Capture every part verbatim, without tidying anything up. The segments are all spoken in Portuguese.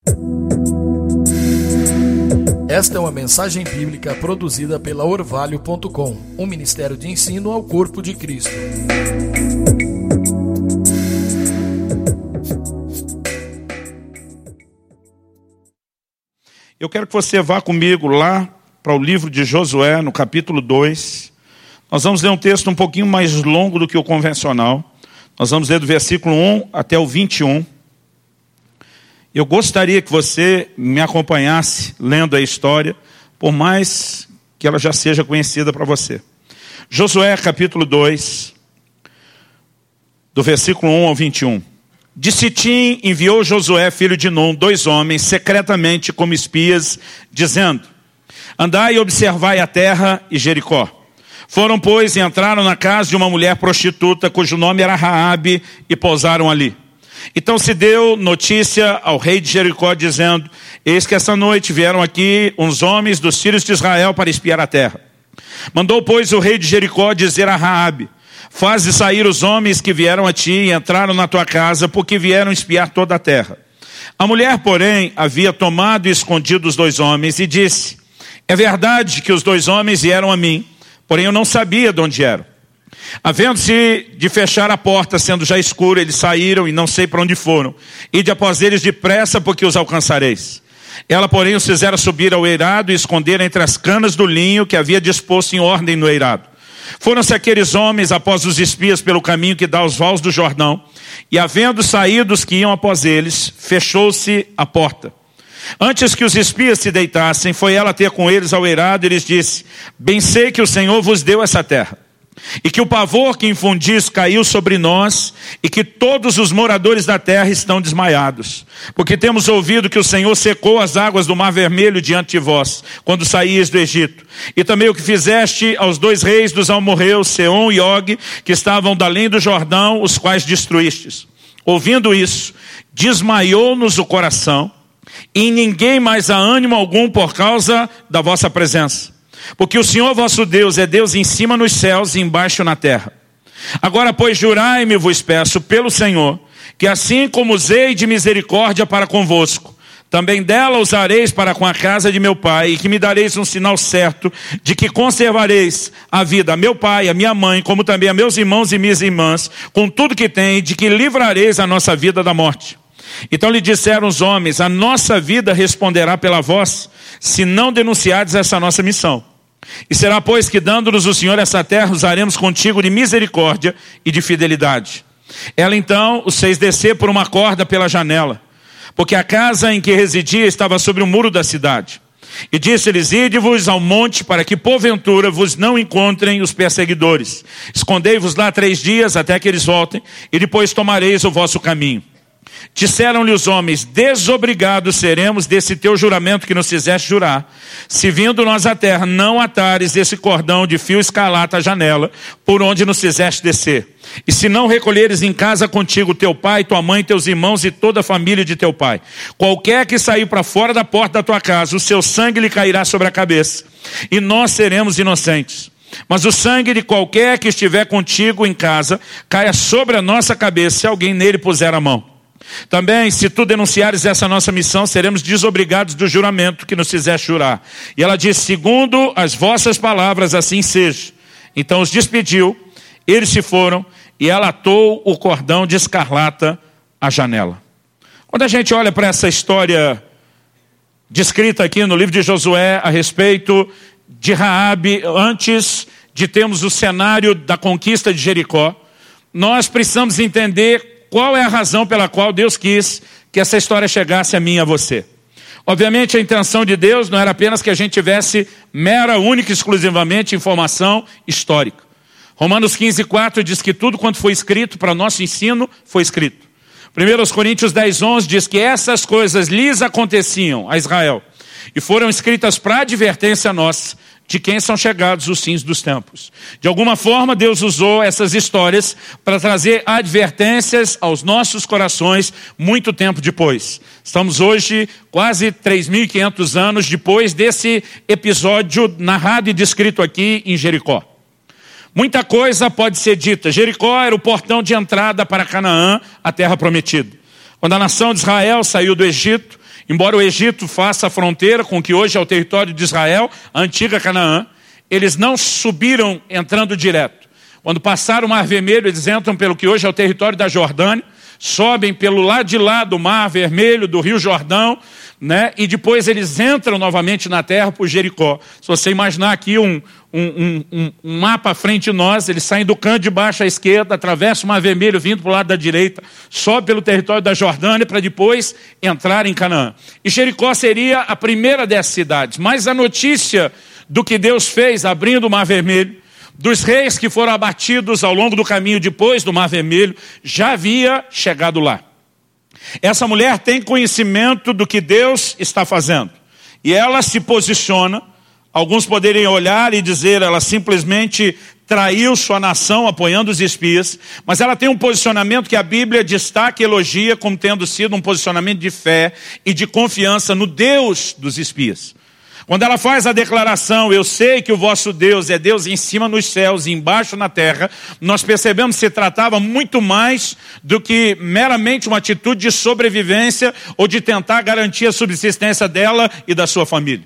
Esta é uma mensagem bíblica produzida pela Orvalho ponto com, um ministério de ensino ao corpo de Cristo. Eu quero que você vá comigo lá para o livro de Josué, no capítulo dois. Nós vamos ler um texto um pouquinho mais longo do que o convencional. Nós vamos ler do versículo um até o vinte e um. Eu gostaria que você me acompanhasse lendo a história, por mais que ela já seja conhecida para você. Josué, capítulo dois, do versículo um ao vinte e um. De Sitim enviou Josué, filho de Num, dois homens, secretamente como espias, dizendo: andai e observai a terra e Jericó. Foram, pois, e entraram na casa de uma mulher prostituta, cujo nome era Raabe, e pousaram ali. Então se deu notícia ao rei de Jericó, dizendo: eis que essa noite vieram aqui uns homens dos filhos de Israel para espiar a terra. Mandou, pois, o rei de Jericó dizer a Raabe: faze sair os homens que vieram a ti e entraram na tua casa, porque vieram espiar toda a terra. A mulher, porém, havia tomado e escondido os dois homens e disse: é verdade que os dois homens vieram a mim, porém eu não sabia de onde eram. Havendo-se de fechar a porta, sendo já escuro, eles saíram e não sei para onde foram. Ide após eles depressa, porque os alcançareis. Ela, porém, os fizera subir ao eirado e esconder entre as canas do linho que havia disposto em ordem no eirado. Foram-se aqueles homens após os espias pelo caminho que dá aos vales do Jordão, e havendo saído os que iam após eles, fechou-se a porta. Antes que os espias se deitassem, foi ela ter com eles ao eirado e lhes disse: bem sei que o Senhor vos deu essa terra, e que o pavor que infundis caiu sobre nós, e que todos os moradores da terra estão desmaiados. Porque temos ouvido que o Senhor secou as águas do Mar Vermelho diante de vós, quando saíes do Egito. E também o que fizeste aos dois reis dos amorreus, Seom e Og, que estavam da além do Jordão, os quais destruístes. Ouvindo isso, desmaiou-nos o coração, e em ninguém mais há ânimo algum por causa da vossa presença. Porque o Senhor vosso Deus é Deus em cima nos céus e embaixo na terra. Agora, pois, jurai-me, vos peço, pelo Senhor, que assim como usei de misericórdia para convosco, também dela usareis para com a casa de meu pai, e que me dareis um sinal certo de que conservareis a vida a meu pai, a minha mãe, como também a meus irmãos e minhas irmãs, com tudo que tem, de que livrareis a nossa vida da morte. Então lhe disseram os homens: a nossa vida responderá pela voz, se não denunciardes essa nossa missão. E será, pois, que dando-nos o Senhor essa terra, usaremos contigo de misericórdia e de fidelidade. Ela então os fez descer por uma corda pela janela, porque a casa em que residia estava sobre o muro da cidade. E disse-lhes: ide-vos ao monte, para que porventura vos não encontrem os perseguidores. Escondei-vos lá três dias até que eles voltem, e depois tomareis o vosso caminho. Disseram-lhe os homens: desobrigados seremos desse teu juramento que nos fizeste jurar, se vindo nós à terra não atares esse cordão de fio escarlate à janela, por onde nos fizeste descer. E se não recolheres em casa contigo teu pai, tua mãe, teus irmãos e toda a família de teu pai, qualquer que sair para fora da porta da tua casa, o seu sangue lhe cairá sobre a cabeça, e nós seremos inocentes. Mas o sangue de qualquer que estiver contigo em casa caia sobre a nossa cabeça, se alguém nele puser a mão. Também, se tu denunciares essa nossa missão, seremos desobrigados do juramento que nos fizeste jurar. E ela disse: segundo as vossas palavras, assim seja. Então os despediu, eles se foram, e ela atou o cordão de escarlata à janela. Quando a gente olha para essa história descrita aqui no livro de Josué, a respeito de Raabe, antes de termos o cenário da conquista de Jericó, nós precisamos entender qual é a razão pela qual Deus quis que essa história chegasse a mim e a você. Obviamente a intenção de Deus não era apenas que a gente tivesse mera, única e exclusivamente informação histórica. Romanos quinze, quatro diz que tudo quanto foi escrito para nosso ensino foi escrito. primeira Coríntios dez, onze diz que essas coisas lhes aconteciam a Israel e foram escritas para advertência nossa, de quem são chegados os fins dos tempos. De alguma forma, Deus usou essas histórias para trazer advertências aos nossos corações muito tempo depois. Estamos hoje quase três mil e quinhentos anos depois desse episódio narrado e descrito aqui em Jericó. Muita coisa pode ser dita. Jericó era o portão de entrada para Canaã, a terra prometida. Quando a nação de Israel saiu do Egito Embora o Egito faça a fronteira com o que hoje é o território de Israel, a antiga Canaã, eles não subiram entrando direto. Quando passaram o Mar Vermelho, eles entram pelo que hoje é o território da Jordânia, sobem pelo lado de lá do Mar Vermelho, do Rio Jordão, né? E depois eles entram novamente na terra por Jericó. Se você imaginar aqui um, um, um, um mapa à frente de nós, eles saem do canto de baixo à esquerda, atravessam o Mar Vermelho, vindo para o lado da direita, sobe pelo território da Jordânia para depois entrar em Canaã. E Jericó seria a primeira dessas cidades. Mas a notícia do que Deus fez abrindo o Mar Vermelho, dos reis que foram abatidos ao longo do caminho depois do Mar Vermelho, já havia chegado lá. Essa mulher tem conhecimento do que Deus está fazendo. E ela se posiciona. Alguns poderiam olhar e dizer, ela simplesmente traiu sua nação apoiando os espias. Mas ela tem um posicionamento que a Bíblia destaca e elogia como tendo sido um posicionamento de fé e de confiança no Deus dos espias. Quando ela faz a declaração, eu sei que o vosso Deus é Deus em cima nos céus e embaixo na terra, nós percebemos que se tratava muito mais do que meramente uma atitude de sobrevivência ou de tentar garantir a subsistência dela e da sua família.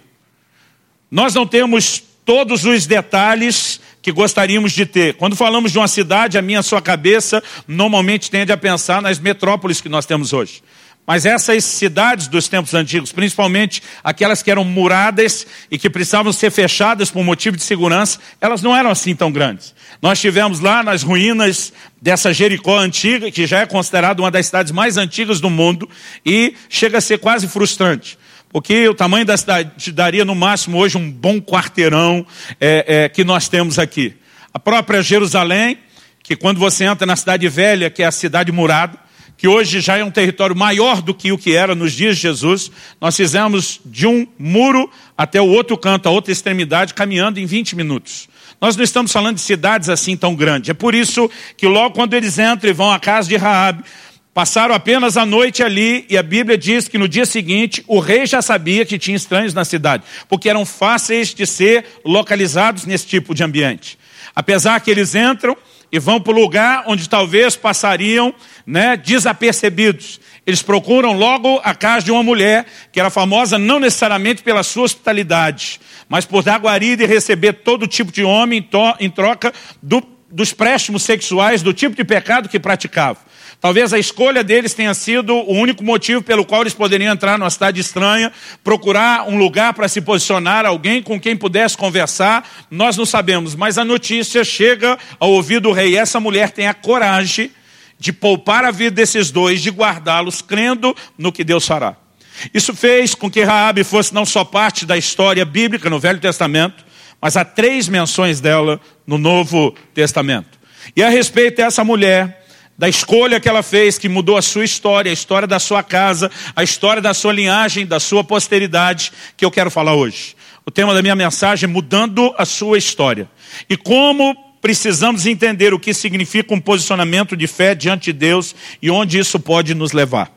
Nós não temos todos os detalhes que gostaríamos de ter. Quando falamos de uma cidade, a minha a sua cabeça normalmente tende a pensar nas metrópoles que nós temos hoje. Mas essas cidades dos tempos antigos, principalmente aquelas que eram muradas e que precisavam ser fechadas por motivo de segurança, elas não eram assim tão grandes. Nós tivemos lá nas ruínas dessa Jericó antiga, que já é considerada uma das cidades mais antigas do mundo, e chega a ser quase frustrante. Porque o tamanho da cidade daria no máximo hoje um bom quarteirão é, é, que nós temos aqui. A própria Jerusalém, que quando você entra na cidade velha, que é a cidade murada, que hoje já é um território maior do que o que era nos dias de Jesus, nós fizemos de um muro até o outro canto, a outra extremidade, caminhando em vinte minutos. Nós não estamos falando de cidades assim tão grandes. É por isso que logo quando eles entram e vão à casa de Raabe, passaram apenas a noite ali, e a Bíblia diz que no dia seguinte o rei já sabia que tinha estranhos na cidade, porque eram fáceis de ser localizados nesse tipo de ambiente. Apesar que eles entram e vão para o lugar onde talvez passariam, né, desapercebidos. Eles procuram logo a casa de uma mulher que era famosa não necessariamente pela sua hospitalidade, mas por dar guarida e receber todo tipo de homem em troca do, dos préstimos sexuais, do tipo de pecado que praticavam. Talvez a escolha deles tenha sido o único motivo pelo qual eles poderiam entrar numa cidade estranha, procurar um lugar para se posicionar, alguém com quem pudesse conversar, nós não sabemos. Mas a notícia chega ao ouvido do rei. Essa mulher tem a coragem de poupar a vida desses dois, de guardá-los, crendo no que Deus fará. Isso fez com que Raabe fosse não só parte da história bíblica no Velho Testamento, mas há três menções dela no Novo Testamento. E a respeito dessa mulher, da escolha que ela fez, que mudou a sua história, a história da sua casa, a história da sua linhagem, da sua posteridade, que eu quero falar hoje. O tema da minha mensagem é mudando a sua história. E como precisamos entender o que significa um posicionamento de fé diante de Deus e onde isso pode nos levar.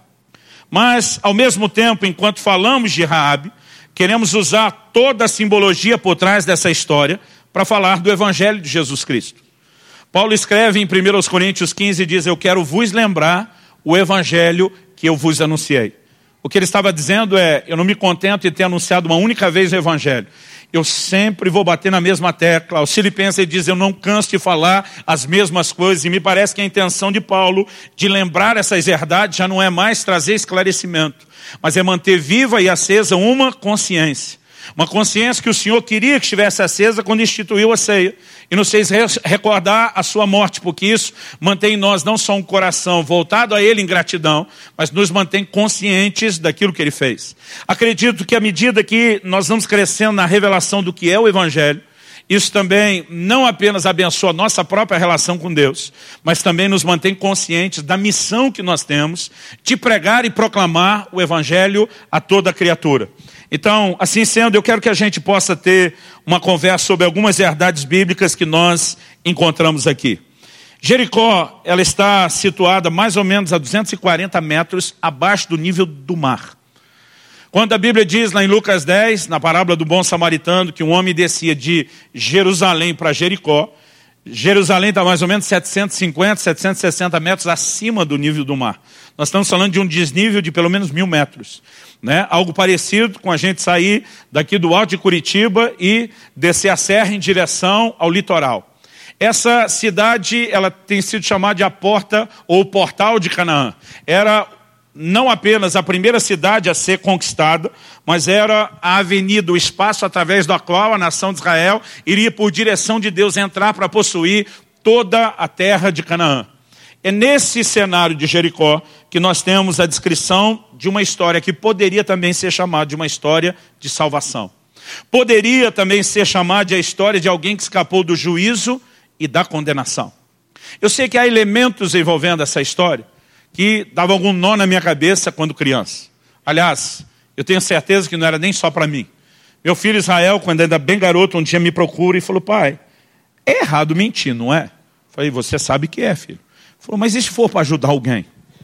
Mas, ao mesmo tempo, enquanto falamos de Raabe, queremos usar toda a simbologia por trás dessa história para falar do Evangelho de Jesus Cristo. Paulo escreve em primeira Coríntios quinze e diz, eu quero vos lembrar o evangelho que eu vos anunciei. O que ele estava dizendo é, eu não me contento em ter anunciado uma única vez o evangelho. Eu sempre vou bater na mesma tecla. Aos Filipenses ele diz, eu não canso de falar as mesmas coisas. E me parece que a intenção de Paulo de lembrar essas verdades já não é mais trazer esclarecimento, mas é manter viva e acesa uma consciência. Uma consciência que o Senhor queria que estivesse acesa quando instituiu a ceia. E nos fez recordar a sua morte, porque isso mantém em nós não só um coração voltado a Ele em gratidão, mas nos mantém conscientes daquilo que Ele fez. Acredito que à medida que nós vamos crescendo na revelação do que é o Evangelho, isso também não apenas abençoa a nossa própria relação com Deus, mas também nos mantém conscientes da missão que nós temos de pregar e proclamar o Evangelho a toda criatura. Então, assim sendo, eu quero que a gente possa ter uma conversa sobre algumas verdades bíblicas que nós encontramos aqui. Jericó, ela está situada mais ou menos a duzentos e quarenta metros abaixo do nível do mar. Quando a Bíblia diz lá em Lucas dez, na parábola do bom samaritano, que um homem descia de Jerusalém para Jericó, Jerusalém está mais ou menos setecentos e cinquenta, setecentos e sessenta metros acima do nível do mar. Nós estamos falando de um desnível de pelo menos mil metros. né? Algo parecido com a gente sair daqui do alto de Curitiba e descer a serra em direção ao litoral. Essa cidade, ela tem sido chamada de a porta ou portal de Canaã. Era não apenas a primeira cidade a ser conquistada, mas era a avenida, o espaço através do qual a nação de Israel iria por direção de Deus entrar para possuir toda a terra de Canaã. É nesse cenário de Jericó que nós temos a descrição de uma história que poderia também ser chamada de uma história de salvação. Poderia também ser chamada de a história de alguém que escapou do juízo e da condenação. Eu sei que há elementos envolvendo essa história que davam algum nó na minha cabeça quando criança. Aliás, eu tenho certeza que não era nem só para mim. Meu filho Israel, quando ainda bem garoto, um dia me procura e falou: pai, é errado mentir, não é? Eu falei: você sabe que é, filho. Ele falou: mas e se for para ajudar alguém?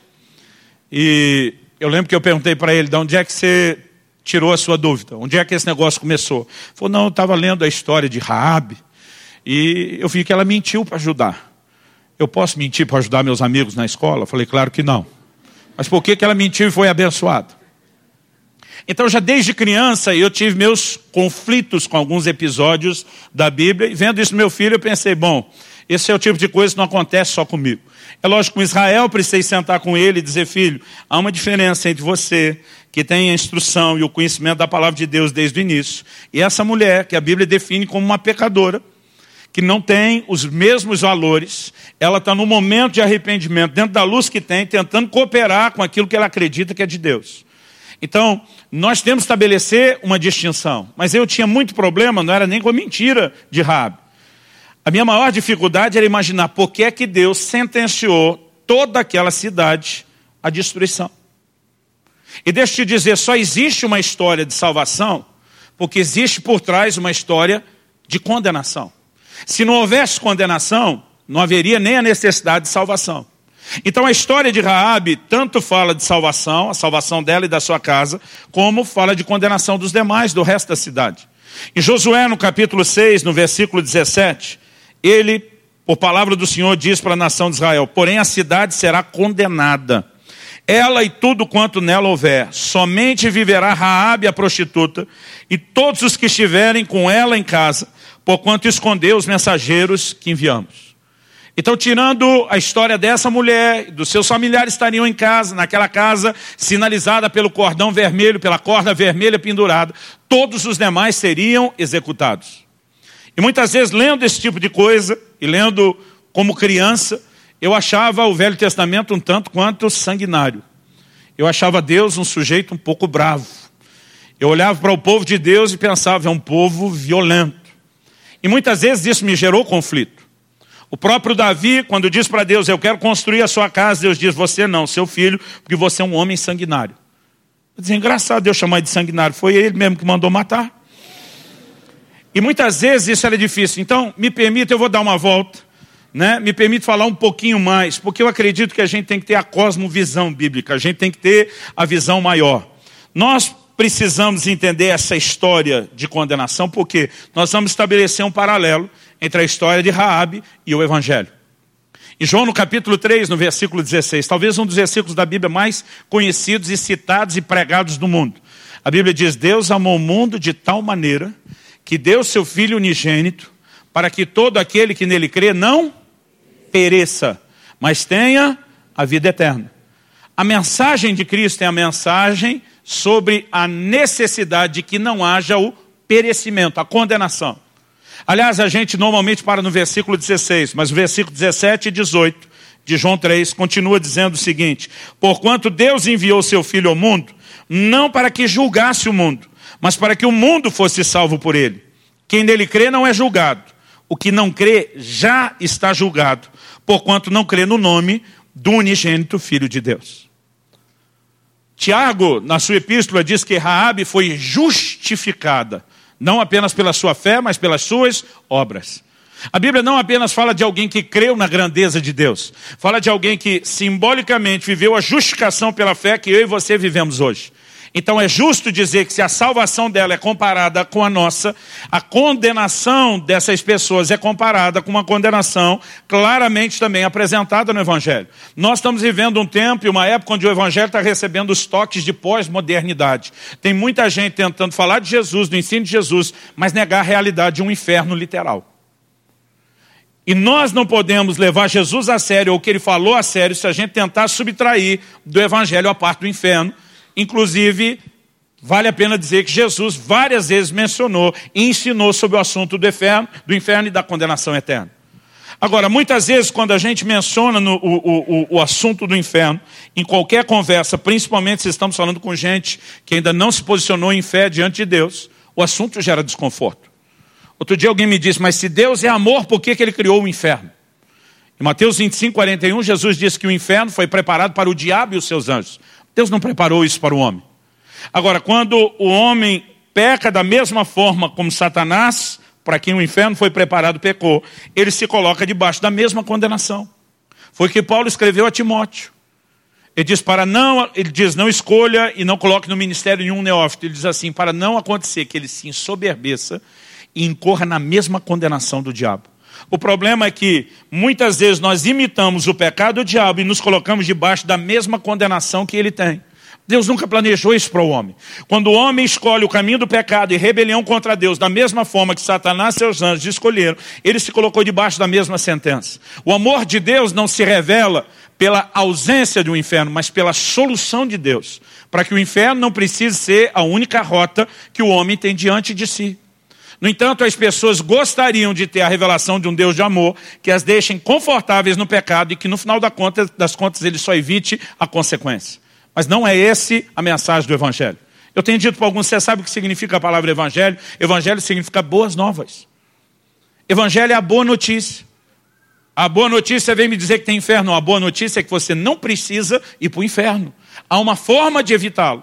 E eu lembro que eu perguntei para ele: de onde é que você tirou a sua dúvida? Onde é que esse negócio começou? Ele falou: não, eu estava lendo a história de Raabe e eu vi que ela mentiu para ajudar. Eu posso mentir para ajudar meus amigos na escola? Eu falei: claro que não. Mas por que que ela mentiu e foi abençoada? Então, já desde criança, eu tive meus conflitos com alguns episódios da Bíblia. E vendo isso no meu filho, eu pensei: bom, esse é o tipo de coisa que não acontece só comigo. É lógico, com Israel eu precisei sentar com ele e dizer: filho, há uma diferença entre você, que tem a instrução e o conhecimento da palavra de Deus desde o início, e essa mulher, que a Bíblia define como uma pecadora, que não tem os mesmos valores. Ela está no momento de arrependimento, dentro da luz que tem, tentando cooperar com aquilo que ela acredita que é de Deus. Então, nós temos que estabelecer uma distinção. Mas eu tinha muito problema, não era nem com a mentira de Raabe. A minha maior dificuldade era imaginar por que é que Deus sentenciou toda aquela cidade à destruição. E deixa eu te dizer, só existe uma história de salvação porque existe por trás uma história de condenação. Se não houvesse condenação, não haveria nem a necessidade de salvação. Então a história de Raabe tanto fala de salvação, a salvação dela e da sua casa, como fala de condenação dos demais, do resto da cidade. Em Josué, no capítulo seis, no versículo dezessete, ele, por palavra do Senhor, diz para a nação de Israel: porém a cidade será condenada, ela e tudo quanto nela houver, somente viverá Raabe a prostituta e todos os que estiverem com ela em casa, porquanto escondeu os mensageiros que enviamos. Então, tirando a história dessa mulher, dos seus familiares estariam em casa, naquela casa sinalizada pelo cordão vermelho, pela corda vermelha pendurada, todos os demais seriam executados. E muitas vezes, lendo esse tipo de coisa, e lendo como criança, eu achava o Velho Testamento um tanto quanto sanguinário. Eu achava Deus um sujeito um pouco bravo. Eu olhava para o povo de Deus e pensava: é um povo violento. E muitas vezes isso me gerou conflito. O próprio Davi, quando diz para Deus: eu quero construir a sua casa, Deus diz: você não, seu filho, porque você é um homem sanguinário. Eu dizia: engraçado Deus chamar de sanguinário, foi ele mesmo que mandou matar. E muitas vezes isso era difícil. Então, me permita, eu vou dar uma volta, né? Me permite falar um pouquinho mais, porque eu acredito que a gente tem que ter a cosmovisão bíblica, a gente tem que ter a visão maior. Nós precisamos entender essa história de condenação, porque nós vamos estabelecer um paralelo entre a história de Raabe e o Evangelho. Em João, no capítulo três, no versículo dezesseis, talvez um dos versículos da Bíblia mais conhecidos e citados e pregados do mundo. A Bíblia diz: Deus amou o mundo de tal maneira que deu seu Filho unigênito, para que todo aquele que nele crê não pereça, mas tenha a vida eterna. A mensagem de Cristo é a mensagem sobre a necessidade de que não haja o perecimento, a condenação. Aliás, a gente normalmente para no versículo dezesseis, mas o versículo dezessete e dezoito de João três continua dizendo o seguinte: porquanto Deus enviou seu Filho ao mundo, não para que julgasse o mundo, mas para que o mundo fosse salvo por ele. Quem nele crê não é julgado. O que não crê já está julgado, porquanto não crê no nome do unigênito Filho de Deus. Tiago, na sua epístola, diz que Raabe foi justificada, não apenas pela sua fé, mas pelas suas obras. A Bíblia não apenas fala de alguém que creu na grandeza de Deus, fala de alguém que simbolicamente viveu a justificação pela fé que eu e você vivemos hoje. Então é justo dizer que se a salvação dela é comparada com a nossa, a condenação dessas pessoas é comparada com uma condenação claramente também apresentada no Evangelho. Nós estamos vivendo um tempo e uma época onde o Evangelho está recebendo os toques de pós-modernidade. Tem muita gente tentando falar de Jesus, do ensino de Jesus, mas negar a realidade de um inferno literal. E nós não podemos levar Jesus a sério, ou o que ele falou a sério, se a gente tentar subtrair do Evangelho a parte do inferno. Inclusive, vale a pena dizer que Jesus várias vezes mencionou e ensinou sobre o assunto do inferno, do inferno e da condenação eterna. Agora, muitas vezes, quando a gente menciona no, o, o, o assunto do inferno, em qualquer conversa, principalmente se estamos falando com gente que ainda não se posicionou em fé diante de Deus, o assunto gera desconforto. Outro dia alguém me disse, mas se Deus é amor, por que, que ele criou o inferno? Em Mateus vinte e cinco, quarenta e um, Jesus disse que o inferno foi preparado para o diabo e os seus anjos. Deus não preparou isso para o homem. Agora, quando o homem peca da mesma forma como Satanás, para quem o inferno foi preparado, pecou, ele se coloca debaixo da mesma condenação. Foi o que Paulo escreveu a Timóteo. Ele diz, para não, ele diz, não escolha e não coloque no ministério nenhum neófito. Ele diz assim, para não acontecer que ele se ensoberbeça e incorra na mesma condenação do diabo. O problema é que muitas vezes nós imitamos o pecado do diabo e nos colocamos debaixo da mesma condenação que ele tem. Deus nunca planejou isso para o homem. Quando o homem escolhe o caminho do pecado e rebelião contra Deus, da mesma forma que Satanás e seus anjos escolheram, ele se colocou debaixo da mesma sentença. O amor de Deus não se revela pela ausência do inferno, mas pela solução de Deus, para que o inferno não precise ser a única rota que o homem tem diante de si. No entanto, as pessoas gostariam de ter a revelação de um Deus de amor que as deixem confortáveis no pecado e que no final das contas ele só evite a consequência. Mas não é esse a mensagem do Evangelho. Eu tenho dito para alguns, você sabe o que significa a palavra Evangelho? Evangelho significa boas novas. Evangelho é a boa notícia. A boa notícia vem me dizer que tem inferno. A boa notícia é que você não precisa ir para o inferno. Há uma forma de evitá-lo.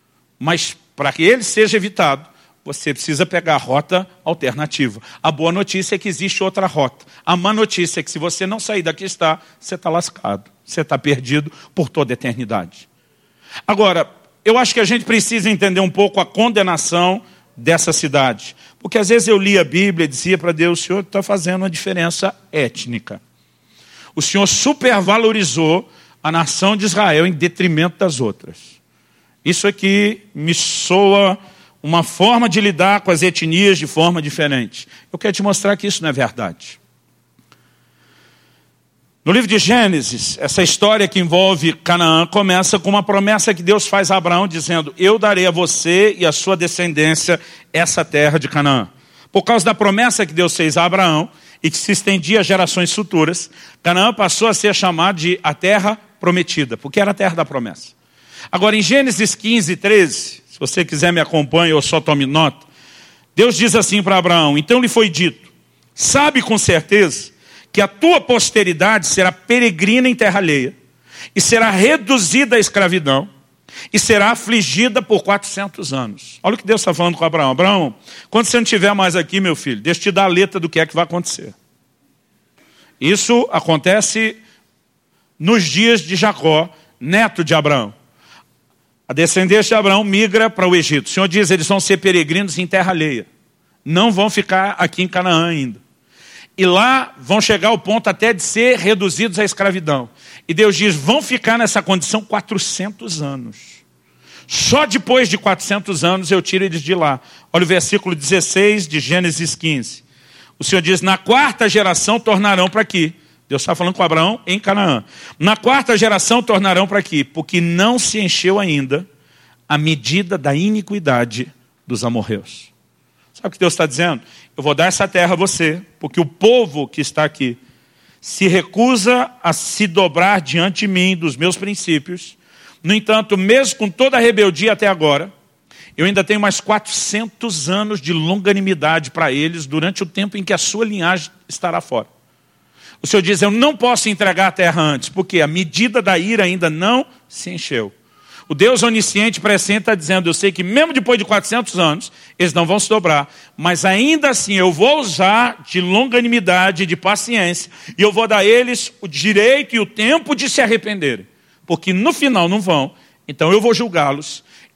Mas para que ele seja evitado, você precisa pegar a rota alternativa. A boa notícia é que existe outra rota. A má notícia é que se você não sair daqui está, você está lascado. Você está perdido por toda a eternidade. Agora, eu acho que a gente precisa entender um pouco a condenação dessa cidade. Porque às vezes eu li a Bíblia e dizia para Deus, o Senhor está fazendo uma diferença étnica. O Senhor supervalorizou a nação de Israel em detrimento das outras. Isso aqui me soa uma forma de lidar com as etnias de forma diferente. Eu quero te mostrar que isso não é verdade. No livro de Gênesis, essa história que envolve Canaã começa com uma promessa que Deus faz a Abraão, dizendo, eu darei a você e a sua descendência essa terra de Canaã. Por causa da promessa que Deus fez a Abraão e que se estendia a gerações futuras, Canaã passou a ser chamada de a terra prometida, porque era a terra da promessa. Agora, em Gênesis quinze, treze, se você quiser me acompanhe ou só tome nota, Deus diz assim para Abraão, então lhe foi dito, sabe com certeza que a tua posteridade será peregrina em terra alheia, e será reduzida à escravidão, e será afligida por quatrocentos anos. Olha o que Deus está falando com Abraão. Abraão, quando você não estiver mais aqui, meu filho, deixa eu te dar a letra do que é que vai acontecer. Isso acontece nos dias de Jacó, neto de Abraão. A descendência de Abraão migra para o Egito. O Senhor diz, eles vão ser peregrinos em terra alheia. Não vão ficar aqui em Canaã ainda. E lá vão chegar ao ponto até de ser reduzidos à escravidão. E Deus diz, vão ficar nessa condição quatrocentos anos. Só depois de quatrocentos anos eu tiro eles de lá. Olha o versículo dezesseis de Gênesis quinze. O Senhor diz, na quarta geração tornarão para aqui. Deus está falando com Abraão em Canaã. Na quarta geração tornarão para aqui, porque não se encheu ainda a medida da iniquidade dos amorreus. Sabe o que Deus está dizendo? Eu vou dar essa terra a você, porque o povo que está aqui se recusa a se dobrar diante de mim, dos meus princípios. No entanto, mesmo com toda a rebeldia até agora, eu ainda tenho mais quatrocentos anos de longanimidade para eles durante o tempo em que a sua linhagem estará fora. O Senhor diz, eu não posso entregar a terra antes, porque a medida da ira ainda não se encheu. O Deus onisciente presente está dizendo, eu sei que mesmo depois de quatrocentos anos, eles não vão se dobrar, mas ainda assim eu vou usar de longanimidade, de paciência, e eu vou dar a eles o direito e o tempo de se arrependerem, porque no final não vão, então eu vou julgá-los,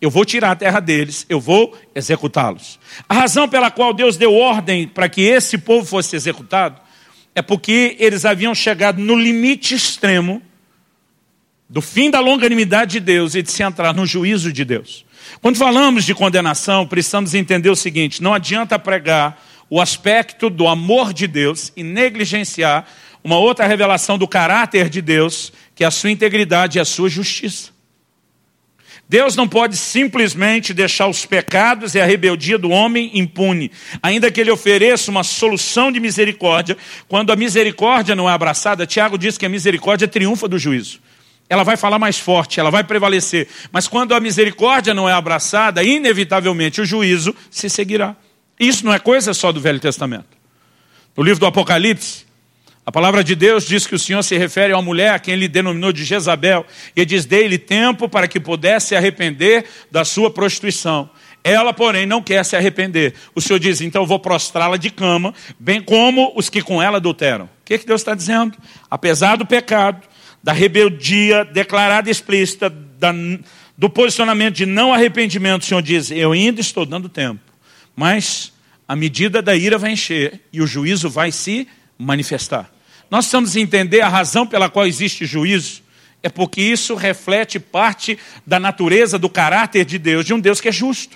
eu vou tirar a terra deles, eu vou executá-los. A razão pela qual Deus deu ordem para que esse povo fosse executado é porque eles haviam chegado no limite extremo do fim da longanimidade de Deus e de se entrar no juízo de Deus. Quando falamos de condenação, precisamos entender o seguinte: não adianta pregar o aspecto do amor de Deus e negligenciar uma outra revelação do caráter de Deus, que é a sua integridade e a sua justiça. Deus não pode simplesmente deixar os pecados e a rebeldia do homem impune, ainda que ele ofereça uma solução de misericórdia. Quando a misericórdia não é abraçada, Tiago diz que a misericórdia triunfa do juízo. Ela vai falar mais forte, ela vai prevalecer. Mas quando a misericórdia não é abraçada, inevitavelmente o juízo se seguirá. Isso não é coisa só do Velho Testamento. No livro do Apocalipse, a palavra de Deus diz que o Senhor se refere a uma mulher a quem ele denominou de Jezabel. E diz: dei-lhe tempo para que pudesse se arrepender da sua prostituição. Ela, porém, não quer se arrepender. O Senhor diz: então eu vou prostrá-la de cama, bem como os que com ela adulteram. O que, que Deus está dizendo? Apesar do pecado, da rebeldia declarada e explícita, da, do posicionamento de não arrependimento, o Senhor diz: eu ainda estou dando tempo. Mas a medida da ira vai encher e o juízo vai se manifestar. Nós precisamos entender a razão pela qual existe juízo. É porque isso reflete parte da natureza, do caráter de Deus, de um Deus que é justo.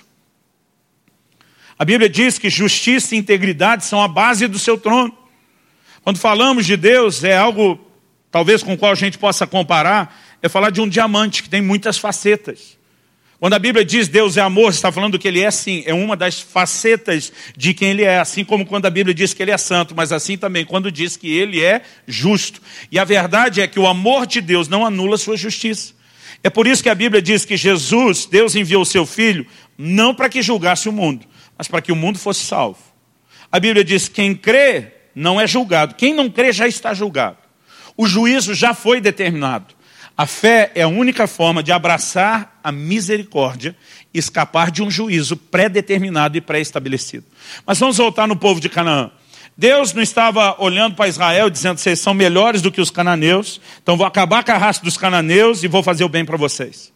A Bíblia diz que justiça e integridade são a base do seu trono. Quando falamos de Deus, é algo talvez com o qual a gente possa comparar, é falar de um diamante que tem muitas facetas. Quando a Bíblia diz Deus é amor, está falando que ele é sim, é uma das facetas de quem ele é, assim como quando a Bíblia diz que ele é santo, mas assim também quando diz que ele é justo. E a verdade é que o amor de Deus não anula a sua justiça. É por isso que a Bíblia diz que Jesus, Deus enviou o seu Filho, não para que julgasse o mundo, mas para que o mundo fosse salvo. A Bíblia diz que quem crê não é julgado, quem não crê já está julgado. O juízo já foi determinado. A fé é a única forma de abraçar a misericórdia e escapar de um juízo pré-determinado e pré-estabelecido. Mas vamos voltar no povo de Canaã. Deus não estava olhando para Israel dizendo: vocês são melhores do que os cananeus, então vou acabar com a raça dos cananeus e vou fazer o bem para vocês.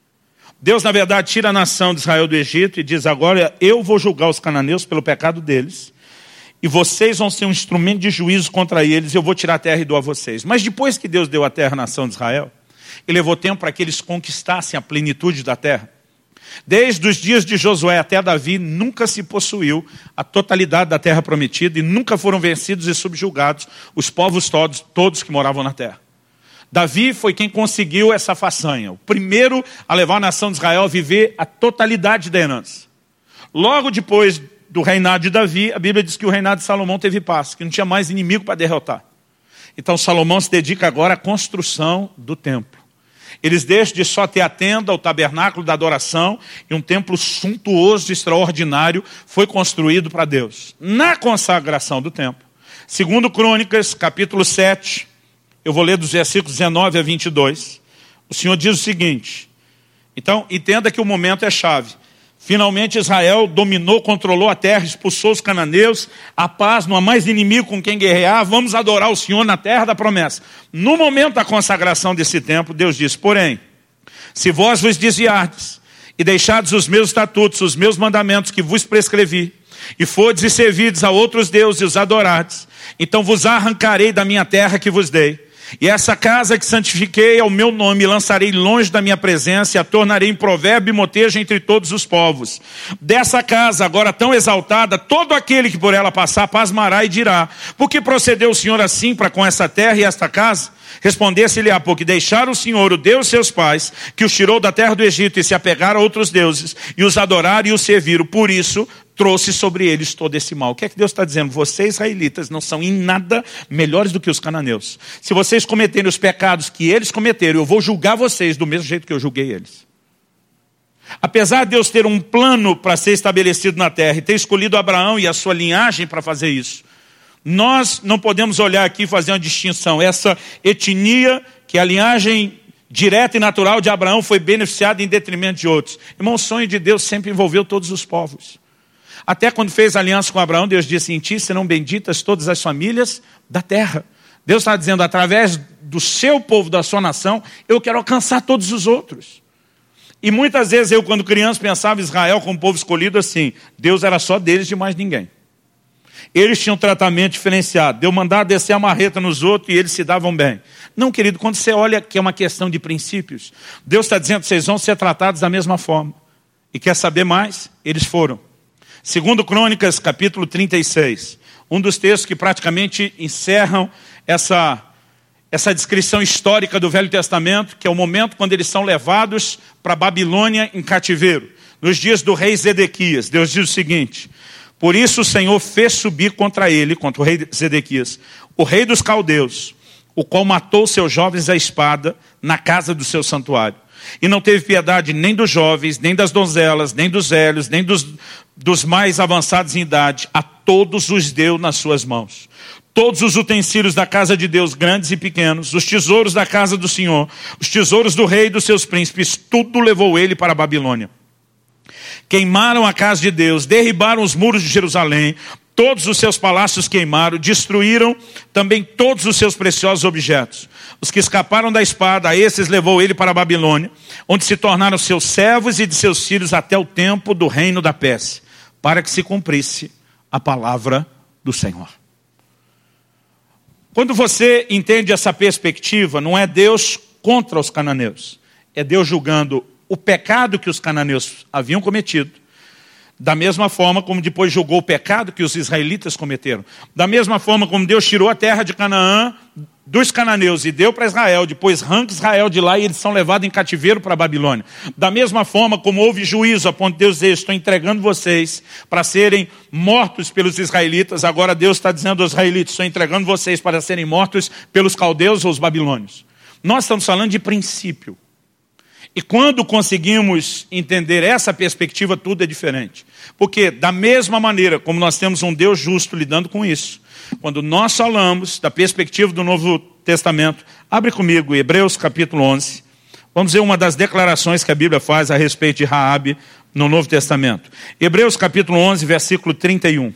Deus, na verdade, tira a nação de Israel do Egito e diz: agora eu vou julgar os cananeus pelo pecado deles. E vocês vão ser um instrumento de juízo contra eles, e eu vou tirar a terra e dou a vocês. Mas depois que Deus deu a terra à nação de Israel, ele levou tempo para que eles conquistassem a plenitude da terra. Desde os dias de Josué até Davi, nunca se possuiu a totalidade da terra prometida e nunca foram vencidos e subjugados os povos todos, todos que moravam na terra. Davi foi quem conseguiu essa façanha, o primeiro a levar a nação de Israel a viver a totalidade da herança. Logo depois do reinado de Davi, a Bíblia diz que o reinado de Salomão teve paz, que não tinha mais inimigo para derrotar. Então Salomão se dedica agora à construção do templo. Eles deixam de só ter a tenda, o tabernáculo da adoração, e um templo suntuoso, extraordinário, foi construído para Deus. Na consagração do templo, segundo Crônicas, capítulo sete, eu vou ler dos versículos dezenove a vinte e dois, o Senhor diz o seguinte: então, entenda que o momento é chave. Finalmente Israel dominou, controlou a terra, expulsou os cananeus, a paz, não há mais inimigo com quem guerrear, vamos adorar o Senhor na terra da promessa. No momento da consagração desse templo, Deus diz: porém, se vós vos desviardes e deixardes os meus estatutos, os meus mandamentos que vos prescrevi, e fordes e servides a outros deuses e os adorardes, então vos arrancarei da minha terra que vos dei. E essa casa que santifiquei ao meu nome, lançarei longe da minha presença e a tornarei em provérbio e motejo entre todos os povos. Dessa casa, agora tão exaltada, todo aquele que por ela passar, pasmará e dirá: por que procedeu o Senhor assim para com essa terra e esta casa? Respondesse-lhe: ah, porque deixaram o Senhor, o Deus de seus pais, que os tirou da terra do Egito, e se apegaram a outros deuses, e os adoraram e os serviram. Por isso, trouxe sobre eles todo esse mal. O que é que Deus está dizendo? Vocês, israelitas, não são em nada melhores do que os cananeus. Se vocês cometerem os pecados que eles cometeram, eu vou julgar vocês do mesmo jeito que eu julguei eles. Apesar de Deus ter um plano para ser estabelecido na terra, e ter escolhido Abraão e a sua linhagem para fazer isso, nós não podemos olhar aqui e fazer uma distinção. Essa etnia, que é a linhagem direta e natural de Abraão, foi beneficiada em detrimento de outros. Irmão, o sonho de Deus sempre envolveu todos os povos. Até quando fez aliança com Abraão, Deus disse: em ti serão benditas todas as famílias da terra. Deus está dizendo: através do seu povo, da sua nação, eu quero alcançar todos os outros. E muitas vezes eu, quando criança, pensava Israel como povo escolhido assim. Deus era só deles, de mais ninguém. Eles tinham um tratamento diferenciado. Deus mandava descer a marreta nos outros e eles se davam bem. Não, querido, quando você olha que é uma questão de princípios, Deus está dizendo que vocês vão ser tratados da mesma forma. E quer saber mais? Eles foram. Segundo Crônicas, capítulo trinta e seis. Um dos textos que praticamente encerram essa, essa descrição histórica do Velho Testamento, que é o momento quando eles são levados para a Babilônia em cativeiro. Nos dias do rei Zedequias, Deus diz o seguinte: por isso o Senhor fez subir contra ele, contra o rei Zedequias, o rei dos caldeus, o qual matou seus jovens à espada na casa do seu santuário. E não teve piedade nem dos jovens, nem das donzelas, nem dos velhos, nem dos, dos mais avançados em idade. A todos os deu nas suas mãos. Todos os utensílios da casa de Deus, grandes e pequenos, os tesouros da casa do Senhor, os tesouros do rei e dos seus príncipes, tudo levou ele para a Babilônia. Queimaram a casa de Deus, derribaram os muros de Jerusalém, todos os seus palácios queimaram, destruíram também todos os seus preciosos objetos. Os que escaparam da espada, a esses levou ele para a Babilônia, onde se tornaram seus servos e de seus filhos até o tempo do reino da Pérsia, para que se cumprisse a palavra do Senhor. Quando você entende essa perspectiva, não é Deus contra os cananeus, é Deus julgando o pecado que os cananeus haviam cometido, da mesma forma como depois julgou o pecado que os israelitas cometeram. Da mesma forma como Deus tirou a terra de Canaã dos cananeus e deu para Israel, depois arranca Israel de lá e eles são levados em cativeiro para a Babilônia. Da mesma forma como houve juízo, a ponto de Deus dizer: estou entregando vocês para serem mortos pelos israelitas, agora Deus está dizendo aos israelitas: estou entregando vocês para serem mortos pelos caldeus ou os babilônios. Nós estamos falando de princípio. E quando conseguimos entender essa perspectiva, tudo é diferente. Porque da mesma maneira como nós temos um Deus justo lidando com isso, quando nós falamos da perspectiva do Novo Testamento, abre comigo Hebreus capítulo onze, vamos ver uma das declarações que a Bíblia faz a respeito de Raabe no Novo Testamento. Hebreus capítulo onze, versículo trinta e um.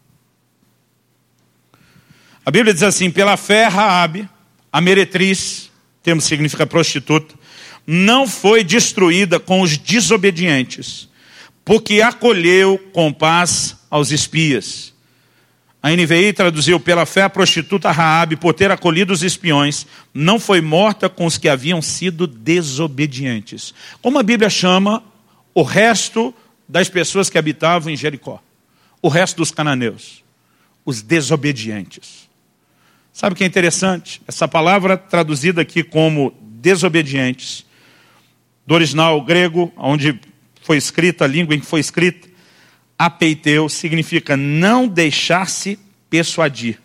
A Bíblia diz assim: pela fé Raabe, a meretriz, termo significa prostituta, não foi destruída com os desobedientes, porque acolheu com paz aos espias. A N V I traduziu: pela fé a prostituta Raabe, por ter acolhido os espiões, não foi morta com os que haviam sido desobedientes. Como a Bíblia chama o resto das pessoas que habitavam em Jericó, o resto dos cananeus, os desobedientes. Sabe o que é interessante? Essa palavra traduzida aqui como desobedientes, do original grego, onde foi escrita, a língua em que foi escrita, apeiteu, significa não deixar-se persuadir.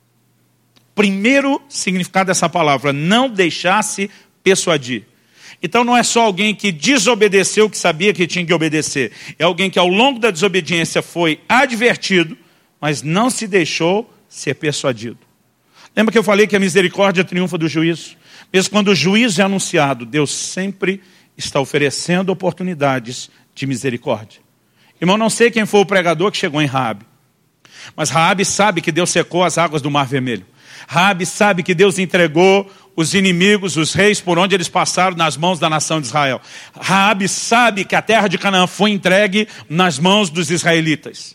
Primeiro significado dessa palavra, não deixar-se persuadir. Então não é só alguém que desobedeceu o que sabia que tinha que obedecer. É alguém que ao longo da desobediência foi advertido, mas não se deixou ser persuadido. Lembra que eu falei que a misericórdia triunfa do juízo? Mesmo quando o juízo é anunciado, Deus sempre está oferecendo oportunidades de misericórdia. Irmão, não sei quem foi o pregador que chegou em Raabe, mas Raabe sabe que Deus secou as águas do Mar Vermelho. Raabe sabe que Deus entregou os inimigos, os reis, por onde eles passaram nas mãos da nação de Israel. Raabe sabe que a terra de Canaã foi entregue nas mãos dos israelitas.